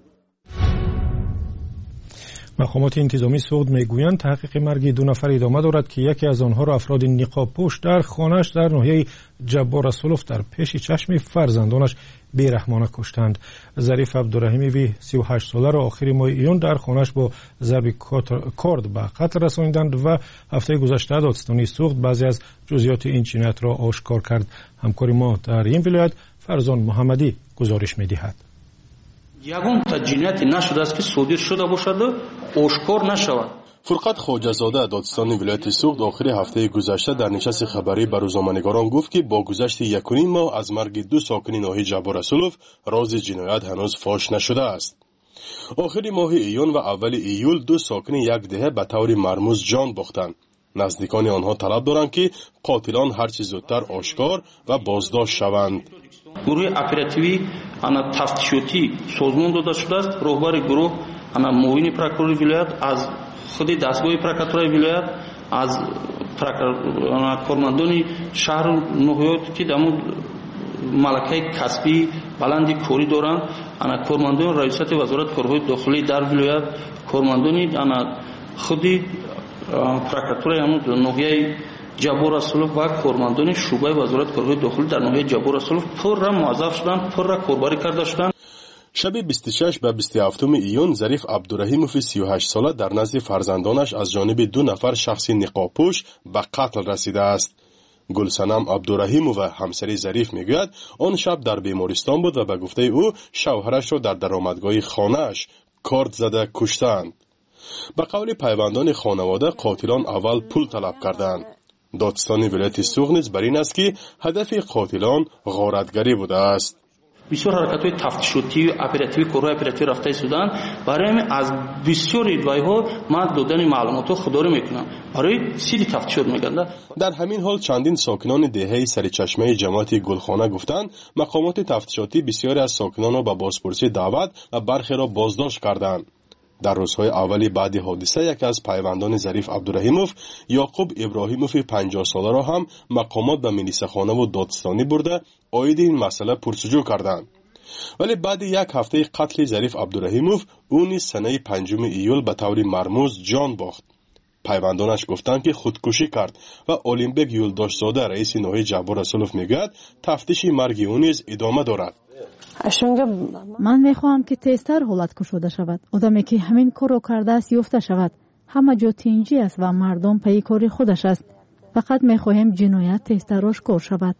مقامات انتظامی سعود میگویند تحقیق مرگ دو نفر ادامه دارد که یکی از آنها را افراد نقاب پوش در خانه‌اش در ناحیه جبار رسولوف در پیش چشم فرزندانش بیرحمانه کشتند. ظریف عبدالرحیمی وی سی و هشت ساله را آخر ماه ایون در خانه‌اش با ضرب کارد به قتل رسانیدند و هفته گذشته دادستانی سوخت بعضی از جزئیات این جنایت را آشکار کرد. همکار ما در این ولایت فرزان محمدی گزارش می‌دهد. ягон та ҷинояте нашудааст ки содир шуда бошаду ошкор нашавад. فرقت خواجه‌زاده دادستان ولایت سوخت آخر هفته گذشته در نشست خبری به روزنامه‌نگاران گفت که با گذشت یک و نیم ماه از مرگ دو ساکن ناحیه جبار رسولوف راز جنایت هنوز فاش نشده است. آخر ماه ایون و اول ایول دو ساکن یک دهه به طور مرموز جان باختند. نزدیکان آنها طلب دارند که قاتلان هرچه زودتر آشکار و بازداشت شوند. گروه اپراتیوی انا تفتیشاتی سازمان داده شده است. رهبر گروه انا معاون پروکورور ولایت از خود دستگاه پروکاتورای ولایت از کارمندان شهر نهایت که دمو ملکه کسبی بلندی کاری دارند، انا کارمندان رئیست وزارت کارهای داخلی در ولایت، کارمندان انا خود پروکاتورای همون ناحیه جبار رسولوف و کارمندان شعبه وزارت کارهای داخلی در ناحیه جبار رسولوف پر را موظف شدند، پر را کاربری کرده شدند. شب بیست و شش به بیست و هفت ایون ظریف عبدالرحیموف سی و هشت ساله در نزد فرزندانش از جانب دو نفر شخص نقابپوش به قتل رسیده است. گلسنم عبدالرحیموف و همسری ظریف میگوید آن شب در بیمارستان بود و به گفته او شوهرش را در درآمدگاه خانه‌اش کارد زده کشتند. به قول پیوندان خانواده قاتلان اول پول طلب کردند. دادستان ولایت سوخت نیز بر این است که هدف قاتلان غارتگری بوده است. بسیار حرکت‌های تفتیشاتی و اپراتیوی کارهای اپراتیوی رفته سودان برای از بسیار ادعاها ما دادن معلومات خودداری میکنم برای سیدی تفتیشات میگنده. در همین حال چندین ساکنان دهه سرچشمه جماعت گلخانه گفتند مقامات تفتیشاتی بسیاری از ساکنان را به بازپرسی دعوت و برخی را بازداشت کردند. در روزهای اولی بعد حادثه یک از پیوندان ظریف عبدالرحیموف یعقوب ابراهیموف پنجاه ساله را هم مقامات به ملیسه‌خانه و دادستانی برده عاید این مسئله پرسجو کردند. ولی بعد یک هفته قتل ظریف عبدالرحیموف او نیز سنه پنجم ایول به طور مرموز جان باخت. پیوندانش گفتند که خودکشی کرد و اولمبیک یولداشزاده رئیس ناحیه جبار رسولوف میگوید تفتیش مرگ او نیز ادامه دارد. من میخواهم که تیزتر حالت کشوده شود. آدمی که همین کار رو کرده است یافته شود. همه جا تینجی است و مردم پی کاری خودش است. فقط میخواهیم جنایت تیزتر آشکار شود.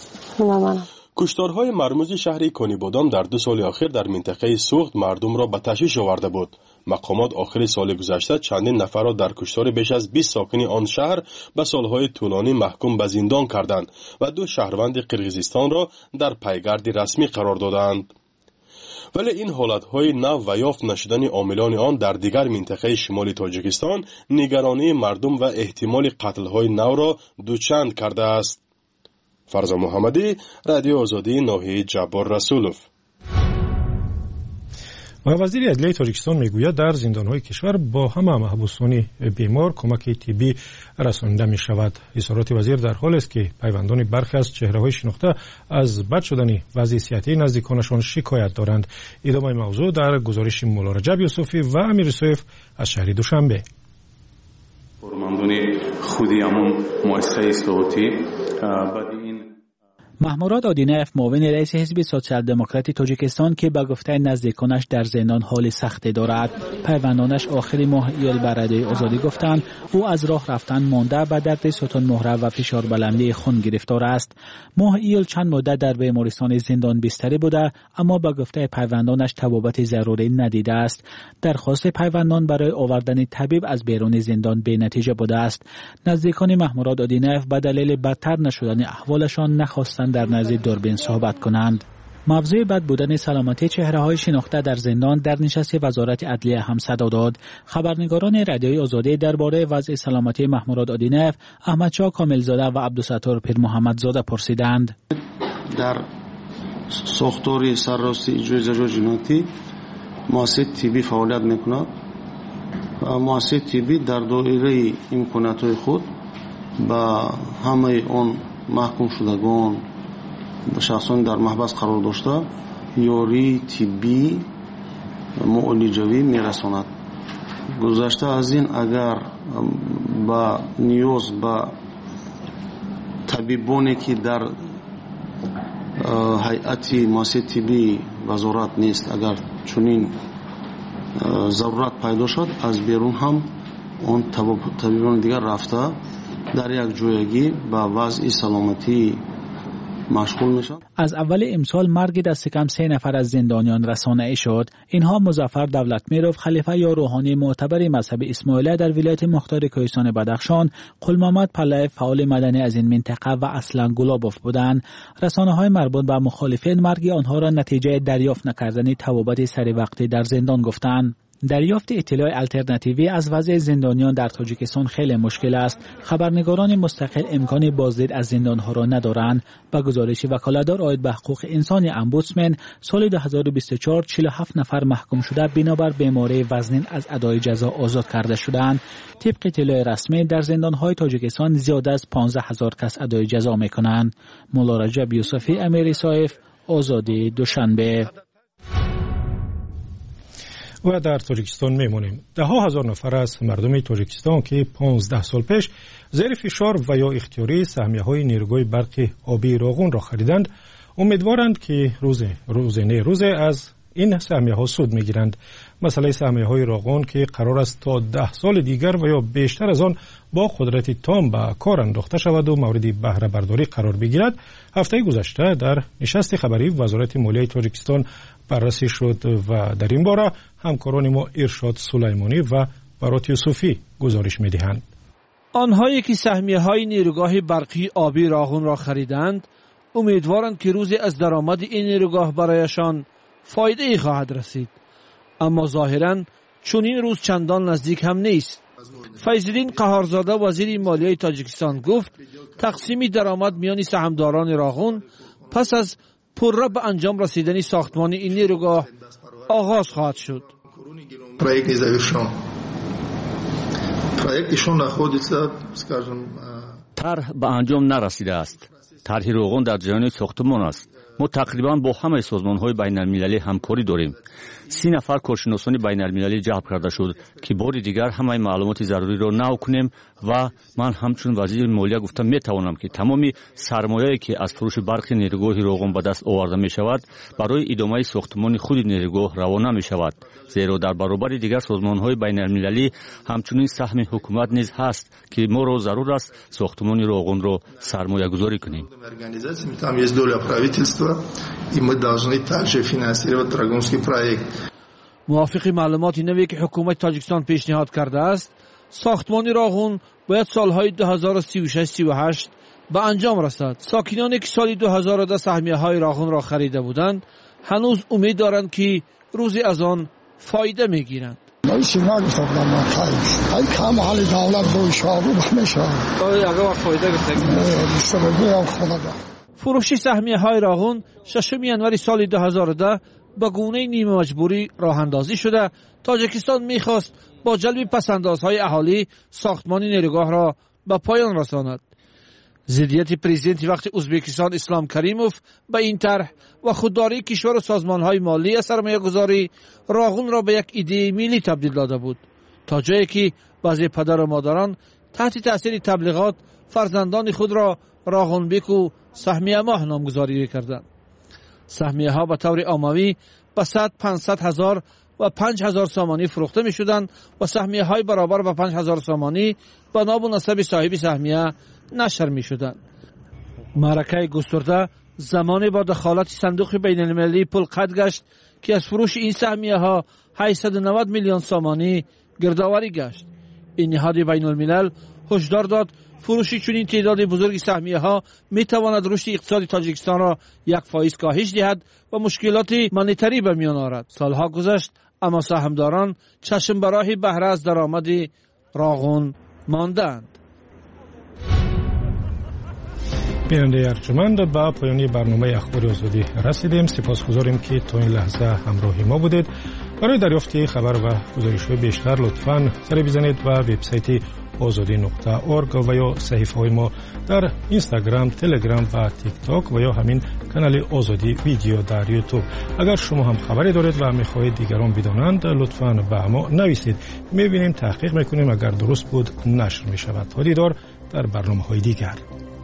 کشتارهای مرموز شهر کنیبادام در دو سال اخیر در منطقه سوخت مردم را به تشویش آورده بود. مقامات آخر سال گذشته چندین نفر را در کشتار بیش از بیست ساکن آن شهر به سالهای طولانی محکوم به زندان کردند و دو شهروند قرقیزستان را در پیگرد رسمی قرار دادند. ولی این حالتهای نو و یافت نشدن عاملان آن در دیگر منطقه شمال تاجیکستان نگرانی مردم و احتمال قتلهای نو را دوچند کرده است. فرزا محمدی، رادیو آزادی ناحیه جبار رسولوف. و وزیر عدلیه تاجیکستان میگوید در زندانهای کشور با همه محبوسان بیمار کمک طبی رسانیده می شود. اظهارات وزیر در حال است که پیوندان برخی از چهره‌های شناخته از بد شدن وضع صحتی نزدیکانشان شکایت دارند. ادامه موضوع در گزارش مولا رجب یوسفی و امیر یوسف از شهر دوشنبه. کارمندان خودی همون مؤسسه اصلاحاتی بعد این محموراد آدینف معاون رئیس حزب سوسیال دموکراتی تاجیکستان که به گفته نزدیکانش در زندان حال سختی دارد، پیوندانش آخر ماه ایول بر رادیوی آزادی گفتند او از راه رفتن مانده به درد ستون مهره و فشار بلندی خون گرفتار است. ماه ایول چند مدت در بیمارستان زندان بستری بوده اما به گفته پیوندانش طبابت ضروری ندیده است. درخواست پیوندان برای آوردن طبیب از بیرون زندان بی نتیجه بوده است. نزدیکان محموراد آدینف به دلیل بدتر نشدن احوالشان نخواستند در نزد دوربین صحبت کنند. موضوع بد بودن سلامتی چهره‌های شناخته در زندان در نشست وزارت عدلیه هم صدا داد. خبرنگاران رادیوی آزادی درباره وضع سلامتی محموراد آدینف احمدشاه کاملزاده و عبدالستار پیر محمدزاده پرسیدند. در ساختار سرراستی اجرای اجرای جنایتی مؤسسه طبی فعالیت میکند و مؤسسه طبی در دایره امکانات‌های خود با همه آن محکوم شدگان شخصان در محبس قرار داشته یاری طبی معالجوی میرساند. گذشته از این اگر با نیاز با طبیبانی که در هیئت مؤسسه طبی وزارت نیست اگر چنین ضرورت پیدا شد از بیرون هم اون طبیبان دیگر رفته در یک جایگی با وضع سلامتی مشغول میشن. از اول امسال مرگ دست کم سه نفر از زندانیان رسانه‌ای شد. اینها مظفر دولتمیرف، خلیفه یا روحانی معتبر مذهب اسماعیلیه در ولایت مختار کوهستان بدخشان، قلمحمد پلای فعال مدنی از این منطقه و اصلا گلابوف بودند. رسانه‌های مربوط به مخالفین مرگ آنها را نتیجه دریافت نکردن توابت سری وقتی در زندان گفتند. دریافت اطلاع الटरनेटिव्ی از وضع زندانیان در تاجیکستان خیلی مشکل است. خبرنگاران مستقل امکان بازدید از زندانها را ندارند. با گزارش وکالتدار عاید به حقوق انسان امبودسمن، سال دو هزار و بیست و چهار چهل و هفت نفر محکوم شده بنابر بیماری وزنین از ادای جزا آزاد کرده شدند. طبق اطلاع رسمی در زندانهای تاجیکستان زیاد از پانزده هزار کس ادای جزا میکنند. مولا رجب یوسفی، امیر صایف، آزادی دوشنبه. و در تاجیکستان میمونیم. ده ها هزار نفر از مردم تاجیکستان که پانزده سال پیش زیر فشار و یا اختیاری سهمیه های نیروگاه برق آبی راغون را خریدند، امیدوارند که روز روز نه روز از این سهمیه ها سود میگیرند. مسئله سهمیه های راغون که قرار است تا ده سال دیگر و یا بیشتر از آن با قدرت تام به کار انداخته شود و مورد بهره برداری قرار بگیرد، هفته گذشته در نشست خبری وزارت مالیه تاجیکستان بررسی شد و در این باره همکاران ما ارشاد سلیمانی و برات یوسفی گزارش می‌دهند. آنهایی که سهمیه های نیروگاه برقی آبی راغون را خریدند امیدوارند که روزی از درآمد این نیروگاه برایشان فایده ای خواهد رسید، اما ظاهراً چون این روز چندان نزدیک هم نیست. فیض‌الدین قهارزاده وزیر مالیه تاجیکستان گفت تقسیم درآمد میان سهامداران راغون پس از پرره به انجام رسیدن ساختمان این نیروگاه آغاز خواهد شد. Проект не завершен. Проект еще находится, скажем, طرح به انجام نرسیده است. طرح راغون در جریان ساختمان است. ما تقریبا با همه سازمان‌های بین‌المللی همکاری داریم. سی نفر کارشناسان بین‌المللی جلب کرده شد که بار دیگر همه معلومات ضروری را نو کنیم و من همچون وزیر مالیه گفتم میتوانم که تمامی سرمایه‌ای که از فروش برق نیروگاه راغون به دست آورده می شود برای ادامه ساختمان خود نیروگاه روانه می شود، زیرا در برابر دیگر سازمان‌های بین‌المللی همچنین سهم حکومت نیز هست که ما را ضرور است ساختمان راغون را سرمایه گذاری کنیم. и мы должны также финансировать Рагунский проект. موافق معلومات نوی که حکومت تاجیکستان پیشنهاد کرده است، ساختمان راغون باید سالهای دو هزار و سی و شش سی و هشت به انجام رسد. ساکنانی که سال دو هزار و ده سهمیه های راغون را خریده بودند هنوز امید دارند که روزی از آن فایده میگیرند. فروش سهمیه های راغون ششم ینوری سال دو هزار و ده به گونه نیمه مجبوری راه اندازی شده. تاجیکستان میخواست با جلب پسندازهای اهالی ساختمان نیروگاه را به پایان رساند. ضدیت پرزیدنت وقت ازبکستان اسلام کریموف به این طرح و خودداری کشور و سازمانهای مالی سرمایه گذاری راغون را به یک ایده ملی تبدیل داده بود، تا جایی که بعضی پدر و مادران تحت تاثیر تبلیغات فرزندان خود را راغون بیک و سهمیه ماه نامگذاری کردند. سهمیه ها به طور عمومی به صد پانصد هزار و پنج هزار سامانی فروخته می شدند و سهمیه های برابر به پنج هزار سامانی به نام و نسب صاحب سهمیه نشر می شدند. معرکه گسترده زمانی با دخالت صندوق بین المللی پول قطع گشت که از فروش این سهمیه ها هشتصد و نود میلیون سامانی گردآوری گشت. این نهاد بین الملل هشدار داد فروشی چنین تعداد بزرگی سهمیه ها می تواند رشد اقتصادی تاجیکستان را یک فائز کاهش دهد و مشکلات مانیتری به میان آورد. سالها گذشت اما سهامداران چشم به راه بهره از درآمد راغون ماندند. بیننده ارجمند، با پایان برنامه اخبار آزادی رسیدیم. سپاسگزاریم که تا این لحظه همراه ما بودید. برای دریافت خبر و گزارش‌های بیشتر لطفاً سر بزنید و وبسایت آزادی نقطه اورگ و یا صحیفه های ما در اینستاگرام، تلگرام و تیک تاک و یا همین کانال آزادی ویدیو در یوتیوب. اگر شما هم خبری دارید و میخواهید دیگران بدانند لطفاً به ما نویسید. میبینیم، تحقیق میکنیم، اگر درست بود نشر میشود. تا دیدار در برنامه های دیگر.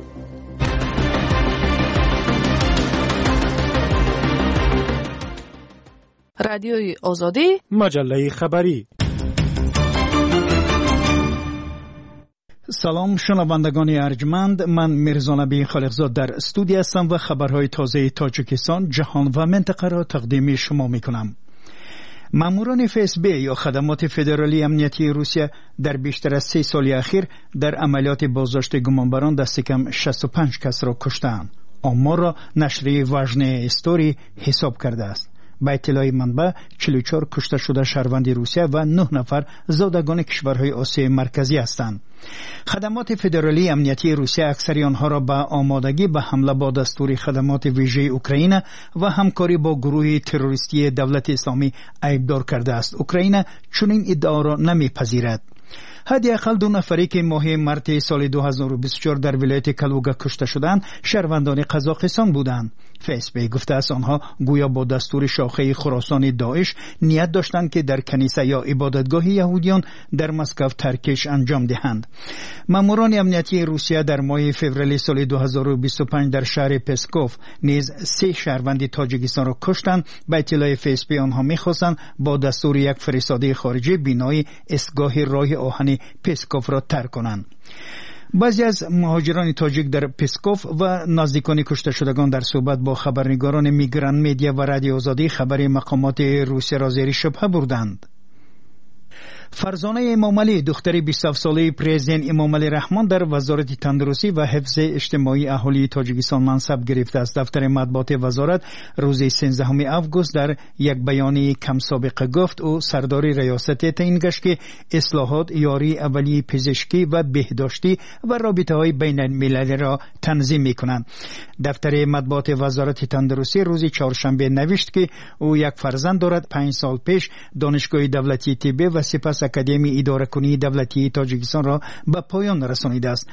رادیوی آزادی، مجله خبری. سلام شنوندگان ارجمند، من میرزا نبی خالقزاد در استودیو هستم و خبرهای تازه تاجیکستان، جهان و منطقه را تقدیم شما میکنم. ماموران اف اس بی یا خدمات فدرالی امنیتی روسیه در بیشتر از سه سال اخیر در عملیات بازداشت گمانبران دست کم شصت و پنج کس را کشتند. آمار را نشریه واژن استوری حساب کرده است. با اطلاع منبع چهل و چهار کشته شده شهروند روسیه و نه نفر زادگان کشورهای آسیای مرکزی هستند. خدمات فدرالی امنیتی روسیه اکثر آنها را به آمادگی به حمله با دستور خدمات ویژه اوکراین و همکاری با گروه تروریستی دولت اسلامی عیبدار کرده است. اوکراین چنین ادعا را نمیپذیرد. حداقل دو نفری که ماه مارت سال دو هزار و بیست و چهار در ولایت کلوگا کشته شدند شهروندان قزاقستان بودند. فیسبوک گفته است آنها گویا با دستور شاخه خراسان داعش نیت داشتند که در کنیسه یا عبادتگاه یهودیان در مسکو ترکش انجام دهند. ماموران امنیتی روسیه در ماه فوریه سال دو هزار و بیست و پنج در شهر پسکوف نیز سه شهروند تاجیکستان را کشتند. به اطلاع فیسبوک آنها می‌خواستند با دستور یک فرستاده خارجی بینای ایستگاه راه آهن پسکوف را ترک کنند. بعضی از مهاجران تاجیک در پسکوف و نزدیکان کشته شدگان در صحبت با خبرنگاران میگران میدیا و رادیو آزادی خبر مقامات روسیه را زیر شبهه بردند. فرزانه امامعلی دختر بیست و هفت ساله پرزیدنت امامعلی رحمان در وزارت تندرستی و حفظ اجتماعی اهالی تاجیکستان منصب گرفته است. دفتر مطبوعات وزارت روز سیزدهم آگوست در یک بیانیه کم سابقه گفت او سردار ریاست تعیین گشت که اصلاحات یاری اولیه پزشکی و بهداشتی و رابطه‌های بین المللی را تنظیم می‌کنند. دفتر مطبوعات وزارت تندرستی روز چهارشنبه نوشت که او یک فرزند دارد. پنج سال پیش دانشگاه دولتی طب و سپس اکادمی اداره کنی دولتی تاجیکستان را به پایان رسانیده است.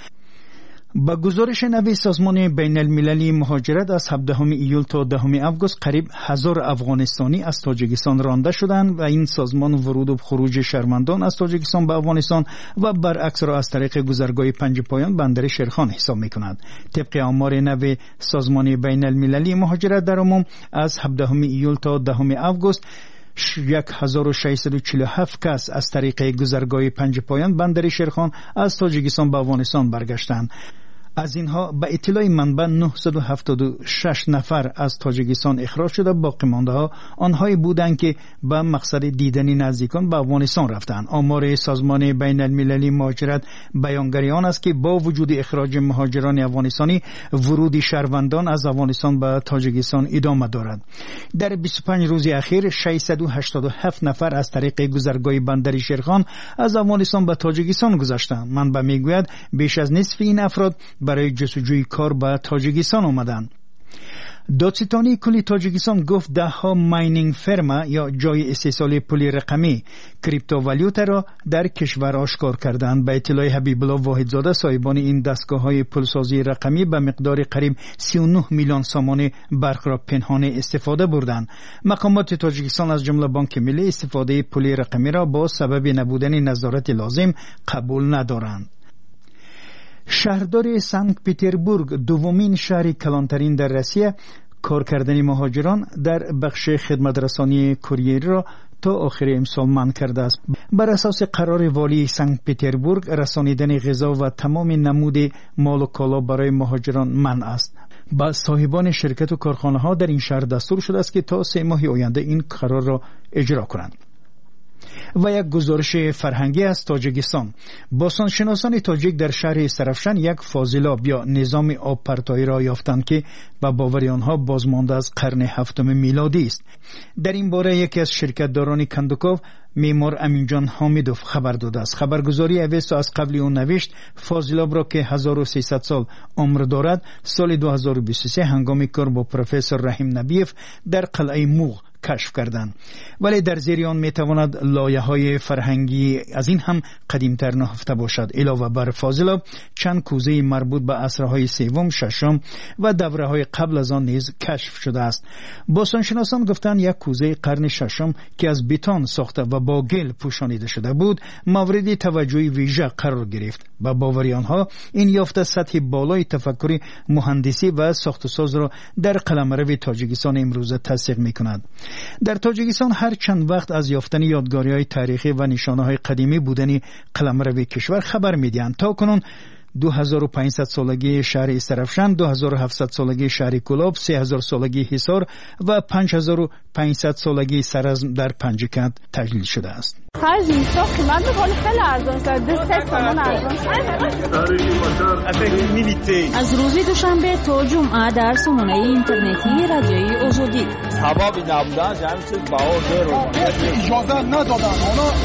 با گزارش نوی سازمان بین المللی مهاجرت از هفدهم ایول تا دهم آگوست قریب هزار افغانستانی از تاجیکستان رانده شدند و این سازمان ورود و خروج شهروندان از تاجیکستان به افغانستان و برعکس را از طریق گذرگاه پنج پایان بندر شیرخان حساب می‌کند. طبق آمار نوی سازمان بین المللی مهاجرت در عموم از هفدهم ایول تا دهم آگوست یک هزار و ششصد و چهل و هفت کس از طریق گذرگاه پنج پایان بندر شیرخان از تاجیکستان به افغانستان برگشتند. از اینها به اطلاع منبع نهصد و هفتاد و شش نفر از تاجیکستان اخراج شده. باقی مانده ها آنهایی بودند که به مقصد دیدن نزدیکان به افغانستان رفتند. آمار سازمان بین المللی مهاجرت بیانگر آن است که با وجود اخراج مهاجران افغانستانی ورود شهروندان از افغانستان به تاجیکستان ادامه دارد. در بیست و پنج روز اخیر ششصد و هشتاد و هفت نفر از طریق گذرگاه بندر شیرخان از افغانستان به تاجیکستان گذشتند. منبع میگوید بیش از نصف این افراد برای جستجوی کار به تاجیکستان آمدند. دادستانی کلی تاجیکستان گفت ده ها ماینینگ فرما یا جای استحصال پول رقمی کریپتووالیوتا را در کشور آشکار کردند. به اطلاع حبیب الله واحدزاده صاحبان این دستگاه های پولسازی رقمی به مقدار قریب سی و نه میلیون سامان برق را پنهانه استفاده بردند. مقامات تاجیکستان از جمله بانک ملی استفاده پول رقمی را با سبب نبودن نظارت لازم قبول ندارند. شهردار سنت پترزبورگ دومین شهر کلانترین در روسیه کار کردن مهاجران در بخش خدمت رسانی کوریر را تا آخر امسال منع کرده است. بر اساس قرار والی سنت پترزبورگ رسانیدن غذا و تمام نمود مال و کالا برای مهاجران منع است. با صاحبان شرکت و کارخانه ها در این شهر دستور شده است که تا سه ماه آینده این قرار را اجرا کنند. و یک گزارش فرهنگی از تاجیکستان. باستانشناسان تاجیک در شهر سرافشان یک فاضلاب یا نظام آب پرتایی را یافتند که به باور آنها بازمانده از قرن هفتم میلادی است. در این باره یکی از شرکتداران کندوکوف معمار امینجان حامدوف خبر داده است. خبرگزاری اوستو از قبل اون نوشت فاضلاب را که هزار و سیصد سال عمر دارد سال دو هزار و بیست و سه هنگام کار با پروفسور رحیم نبیف در قلعه موغ کشف کردند. ولی در زیر آن میتواند لایه‌های فرهنگی از این هم قدیمتر نهفته باشد. علاوه بر فاضلاب چند کوزه مربوط به عصرهای سوم، ششم و دوره‌های قبل از آن نیز کشف شده است. باستانشناسان گفتند یک کوزه قرن ششم که از بتون ساخته و با گل پوشانیده شده بود مورد توجه ویژه قرار گرفت. با باوری آنها این یافته سطح بالای تفکر مهندسی و ساخت و ساز را در قلمرو تاجیکستان امروزه تصدیق می‌کند. در تاجیکستان هر چند وقت از یافتن یادگاری‌های تاریخی و نشانه‌های قدیمی بودن قلمرو کشور خبر می‌دهند. تا کنون دو هزار و پانصد سالگی شهر استرفشن، دو هزار و هفتصد سالگی شهر کلاب، سه هزار سالگی حصار و پنج هزار و پانصد سالگی سرزم در پنجکند تجلیل شده است. خرج میشه قیمت بخوری خیلی ارزان شد. دو سه تومن ارزان شد. از روز دوشنبه تا جمعه در سامانه اینترنتی رادیوی آزادی. سبب نبودن جمع شد باور اجازه ندادن.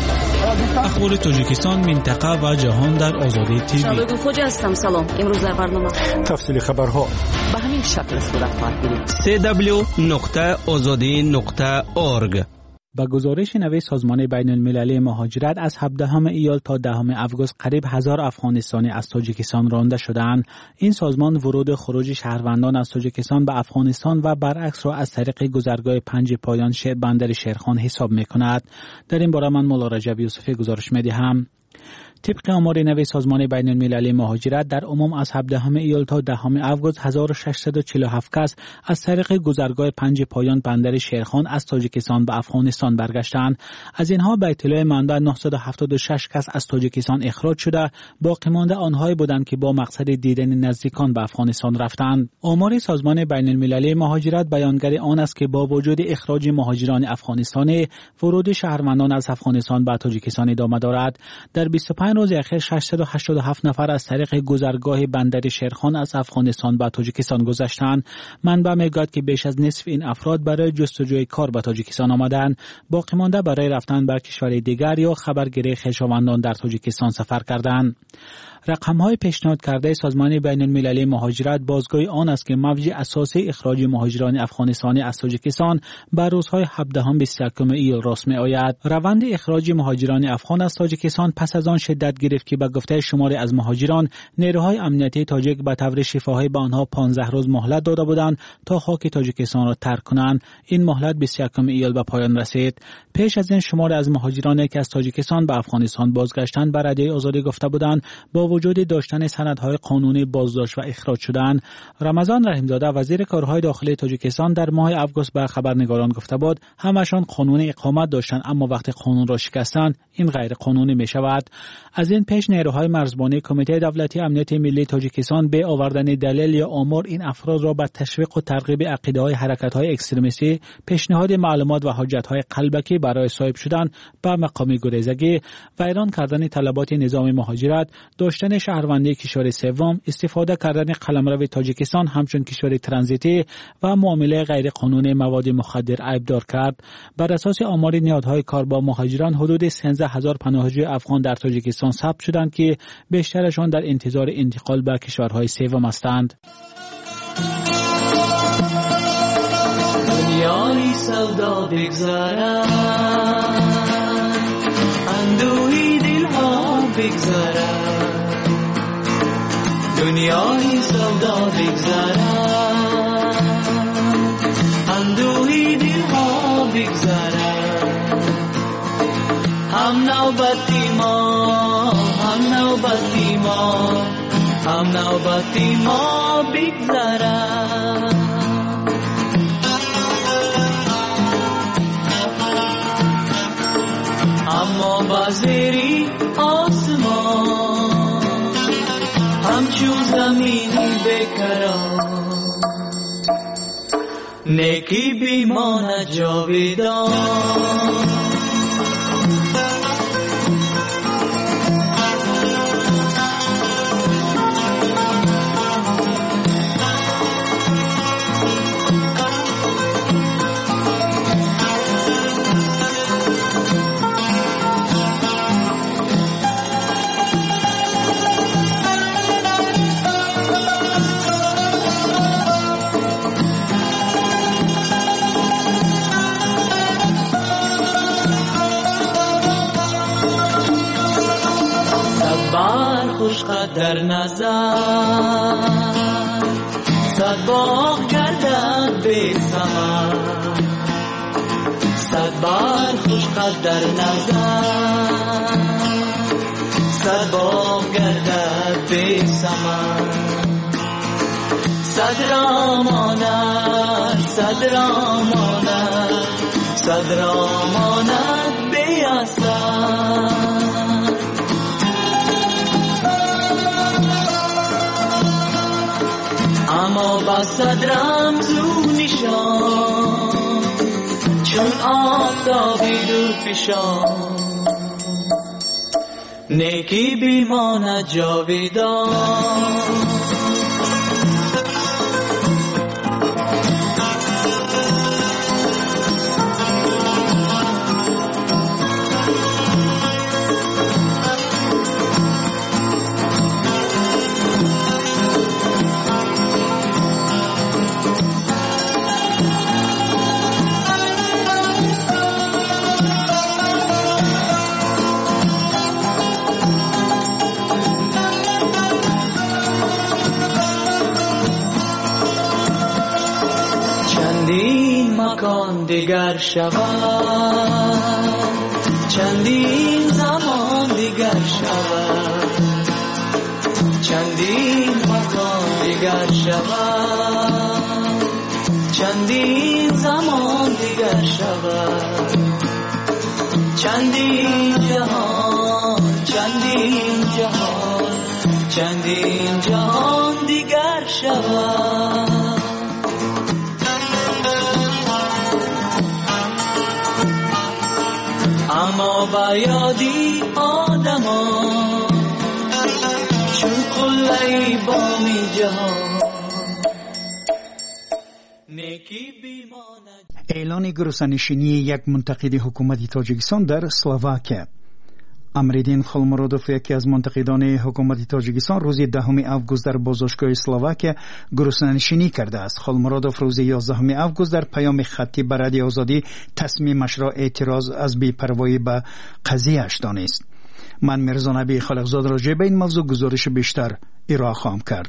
اخبار تاجیکستان، منطقه و جهان در آزادی تیوی. شبکه خوجا هستم. سلام. امروز در برنامه تفصیل خبرها به همین شکل صورت خواهد گرفت. سی دبلیو نقطه آزادی نقطه اورگ. با گزارش نوی سازمان بین المللی مهاجرت از هفدهم ایال تا دهم آگوست قریب هزار افغانستانی از تاجیکستان رانده شدند. این سازمان ورود و خروج شهروندان از تاجیکستان به افغانستان و برعکس را از طریق گذرگاه پنج پایان بندر شیرخان حساب می‌کند. در این باره من مولا رجب یوسفی گزارش می‌دهم. طبق آمار نوی سازمان بین المللی مهاجرت در عموم از هفدهم ایال تا دهم آگوست هزار و ششصد و چهل و هفت کس از طریق گذرگاه پنج پایان بندر شیرخان از تاجیکستان به افغانستان برگشتند. از اینها به اطلاع منبع نهصد و هفتاد و شش کس از تاجیکستان اخراج شده، باقی مانده آنهایی بودند که با مقصد دیدن نزدیکان به افغانستان رفتند. آمار سازمان بین المللی مهاجرت بیانگر آن است که با وجود اخراج مهاجران افغانستانی، ورود شهروندان از افغانستان به تاجیکستان ادامه دارد. در بیست و پنج روز اخیر ششصد و هشتاد و هفت نفر از طریق گذرگاه بندر شیرخان از افغانستان به تاجیکستان گذشتند. منبع میگوید که بیش از نصف این افراد برای جستجوی کار به تاجیکستان آمدند، باقی مانده برای رفتن به کشور دیگر یا خبرگیری خویشاوندان در تاجیکستان سفر کردند. رقم‌های پیشنهاد کرده سازمان بین المللی مهاجرت بازگوی آن است که موج اساسی اخراج مهاجران افغانستانی از تاجیکستان بر روزهای هفدهم بیست و یکم ایل راست می‌آید. روند اخراج مهاجران افغان از تاجیکستان پس از آن شدت گرفت که به گفته شماری از مهاجران، نیروهای امنیتی تاجیک به طور شفاهی به آنها پانزده روز مهلت داده بودند تا خاک تاجیکستان را ترک کنند. این مهلت بیست و یکم ایل به پایان رسید. پیش از این شماری از مهاجرانی که از تاجیکستان به افغانستان بازگشتند به رادیوی آزادی گفته بودند با وجود داشتن سندهای قانونی بازداشت و اخراج شدند. رمضان رحیمزاده وزیر کارهای داخلی تاجیکستان در ماه آگوست به خبرنگاران گفته بود همشان قانون اقامت داشتند، اما وقتی قانون را شکستند این غیر قانونی می شود. از این پیش نیروهای مرزبانی کمیته دولتی امنیت ملی تاجیکستان به آوردن دلیل یا آمار این افراد را به تشویق و ترغیب عقیده‌های حرکت‌های اکستریمیستی، پیشنهاد معلومات و حجت‌های قلبکی برای صاحب شدن به مقام گریزگی، ویران کردن طلبات نظام مهاجرت، داشتن شهروندی کشور سوم، استفاده کردن قلمرو تاجیکستان همچون کشور ترانزیتی و معامله غیر قانونی مواد مخدر عیبدار کرد. بر اساس آمار نهادهای کار با مهاجران حدود سیزده هزار پناهجوی افغان در تاجیکستان ثبت شدند که بیشترشان در انتظار انتقال به کشورهای سوم هستند. دنیای سودا بگذارد، اندوهی دلها بگذارد، دنیای سودا بگذارد، اندوهی دلها بگذارد، هم نوبتی ما، هم نوبتی ما، هم نوبتی ما بگذارد. اما بازری آسمان همچون زمینی بکران، نیکی بیماند جاویدان. خوشقد در نظر صد باغ گردد به ثمر، صد بار خوش قد در نظر صد باغ گردد بی ثمر صد را ماند صد را ماند صد را ماند بی اثر اما با صد رمز و نشان چون آفتابی دور پیشان نیکی بیماند جاویدان مکان دیگر شود چندین زمان دیگر شود چندین مکان دیگر شود چندین زمان دیگر شود چندین جهان چندین جهان چندین جهان دیگر شود اما با یادی آدمان چون قلعی بامی جهان نیکی بیماند. اعلان گروسانشینی یک منتقد حکومت تاجیکستان در اسلواکیه. امریدین خلمرودوف یکی از منتقدان حکومت تاجیکستان روز دهم آگوست در بازداشتگاه اسلواکیه گروسانشینی کرده است. خلمرودوف روز یازدهم آگوست در پیام خطی به رادیو آزادی تصمیمش را اعتراض از بی‌پروایی به قضیه‌اش دانست. من میرزا نبی خالقزاد راجع به این موضوع گزارش بیشتر ارائه خواهم کرد.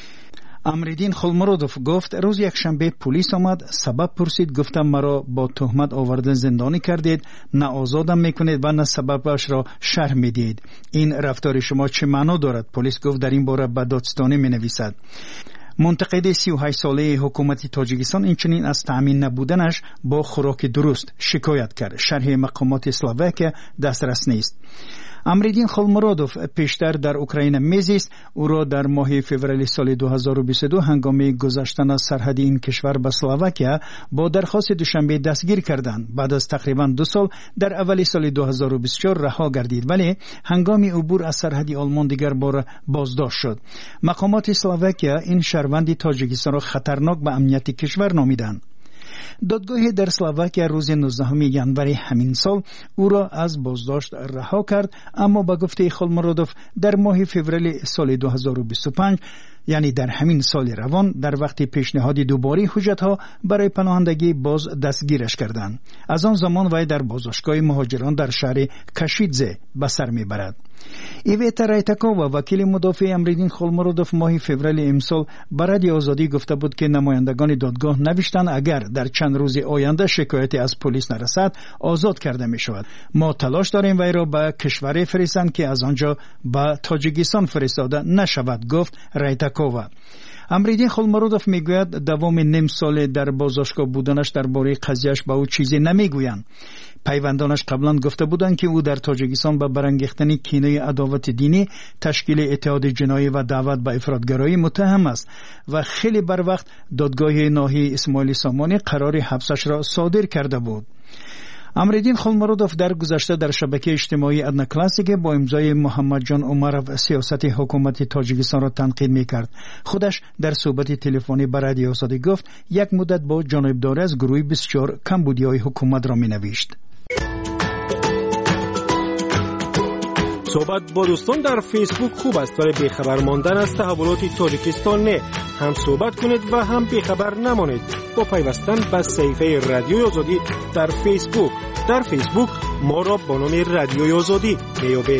امریدین خلمرودوف گفت روز یک شنبه پلیس آمد، سبب پرسید، گفتم مرا با تهمت آوردن زندانی کردید، نه آزادم میکنید و نه سببش را شرح میدید. این رفتار شما چه معنا دارد؟ پلیس گفت در این باره به دادستانی می نویسد. منتقد سی و هشت ساله حکومت تاجیکستان اینچنین از تأمین نبودنش با خوراک درست شکایت کرد. شرح مقامات اسلواکیه دسترس نیست. امریدین خلمرودوف پیشتر در اوکراین میزیست. او را در ماه فوریه سال دو هزار و بیست و دو هنگام گذشتن از سرحد این کشور به اسلواکیه با درخواست دوشنبه دستگیر کردند. بعد از تقریبا دو سال در اول سال دو هزار و بیست و چهار رها گردید، ولی هنگام عبور از سرحد آلمان دیگر بار بازداشت شد. مقامات اسلواکیه این شهروند تاجیکستان را خطرناک به امنیت کشور نامیدند. دادگاه در اسلواکیه روز نوزدهم ژانویه همین سال او را از بازداشت رها کرد، اما با گفته خلمرودوف در ماه فوریه سال دو هزار و بیست و پنج یعنی در همین سال روان در وقت پیشنهاد دوباره حجت‌ها برای پناهندگی باز دستگیرش کردند. از آن زمان وی در بازداشتگاه مهاجران در شهر کشیدزه به سر میبرد. ایویتا رایتاکووا وکیل مدافع امریدین خلمرودوف ماه فوریه امسال به رادیو آزادی گفته بود که نمایندگان دادگاه نوشتند اگر در چند روز آینده شکایتی از پلیس نرسد آزاد کرده می شود. ما تلاش داریم وی را به کشور فرستند که از آنجا به تاجیکستان فرستاده نشود، گفت رایتاکووا. امریدین خلمرودوف میگوید دوام نیم سال در بازداشتگاه بودنش درباره قضیهش به او چیزی نمیگویند. پیوندانش قبلا گفته بودند که او در تاجیکستان به برانگیختن کینه عداوت دینی، تشکیل اتحاد جنایی و دعوت به افراطگرایی متهم است و خیلی بر وقت دادگاه ناحیه اسماعیل سامانی قرار حبسش را صادر کرده بود. امریدین خلمرودوف در گذشته در شبکه اجتماعی ادنا کلاسیک با امضای محمد جان عمرov سیاست حکومت تاجیکستان را تنقید میکرد. خودش در صحبت تلفنی با رادیو آزادی گفت یک مدت با جانبداری از گروه بیست و چهار کمبودیای حکومت را مینوشت. صحبت با دوستان در فیسبوک خوب است، ولی بیخبر ماندن از تحولات تاجیکستان نه. هم صحبت کنید و هم بیخبر نمانید با پیوستن به صفحه رادیوی آزادی در فیسبوک. در فیسبوک ما را با نام رادیوی آزادی میابید.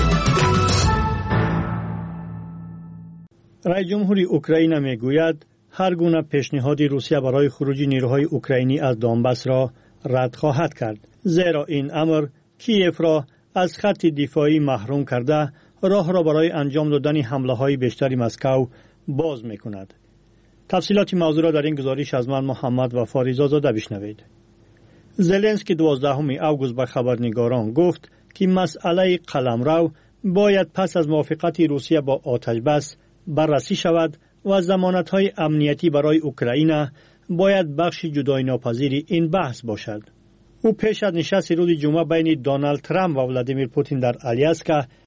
رئیس جمهوری اوکراین میگوید هر گونه پیشنهاد روسیه برای خروج نیروهای اوکراینی از دونباس را رد خواهد کرد، زیرا این امر کیف را از خط دفاعی محروم کرده راه را برای انجام دادن حمله های بیشتری مسکو باز می کند. تفصیلات موضوع را در این گزارش از من محمد وفا رضازاده بشنوید. زلنسکی دوازدهم اوگوست به خبرنگاران گفت که مسئله قلمرو باید پس از موافقت روسیه با آتش بس بررسی شود و ضمانت‌های امنیتی برای اوکراین باید بخش جدای ناپذیر این بحث باشد. او پیش از نشست روز جمعه بین دونالد ترامپ و ولادیمیر پوتین در آلیاسکا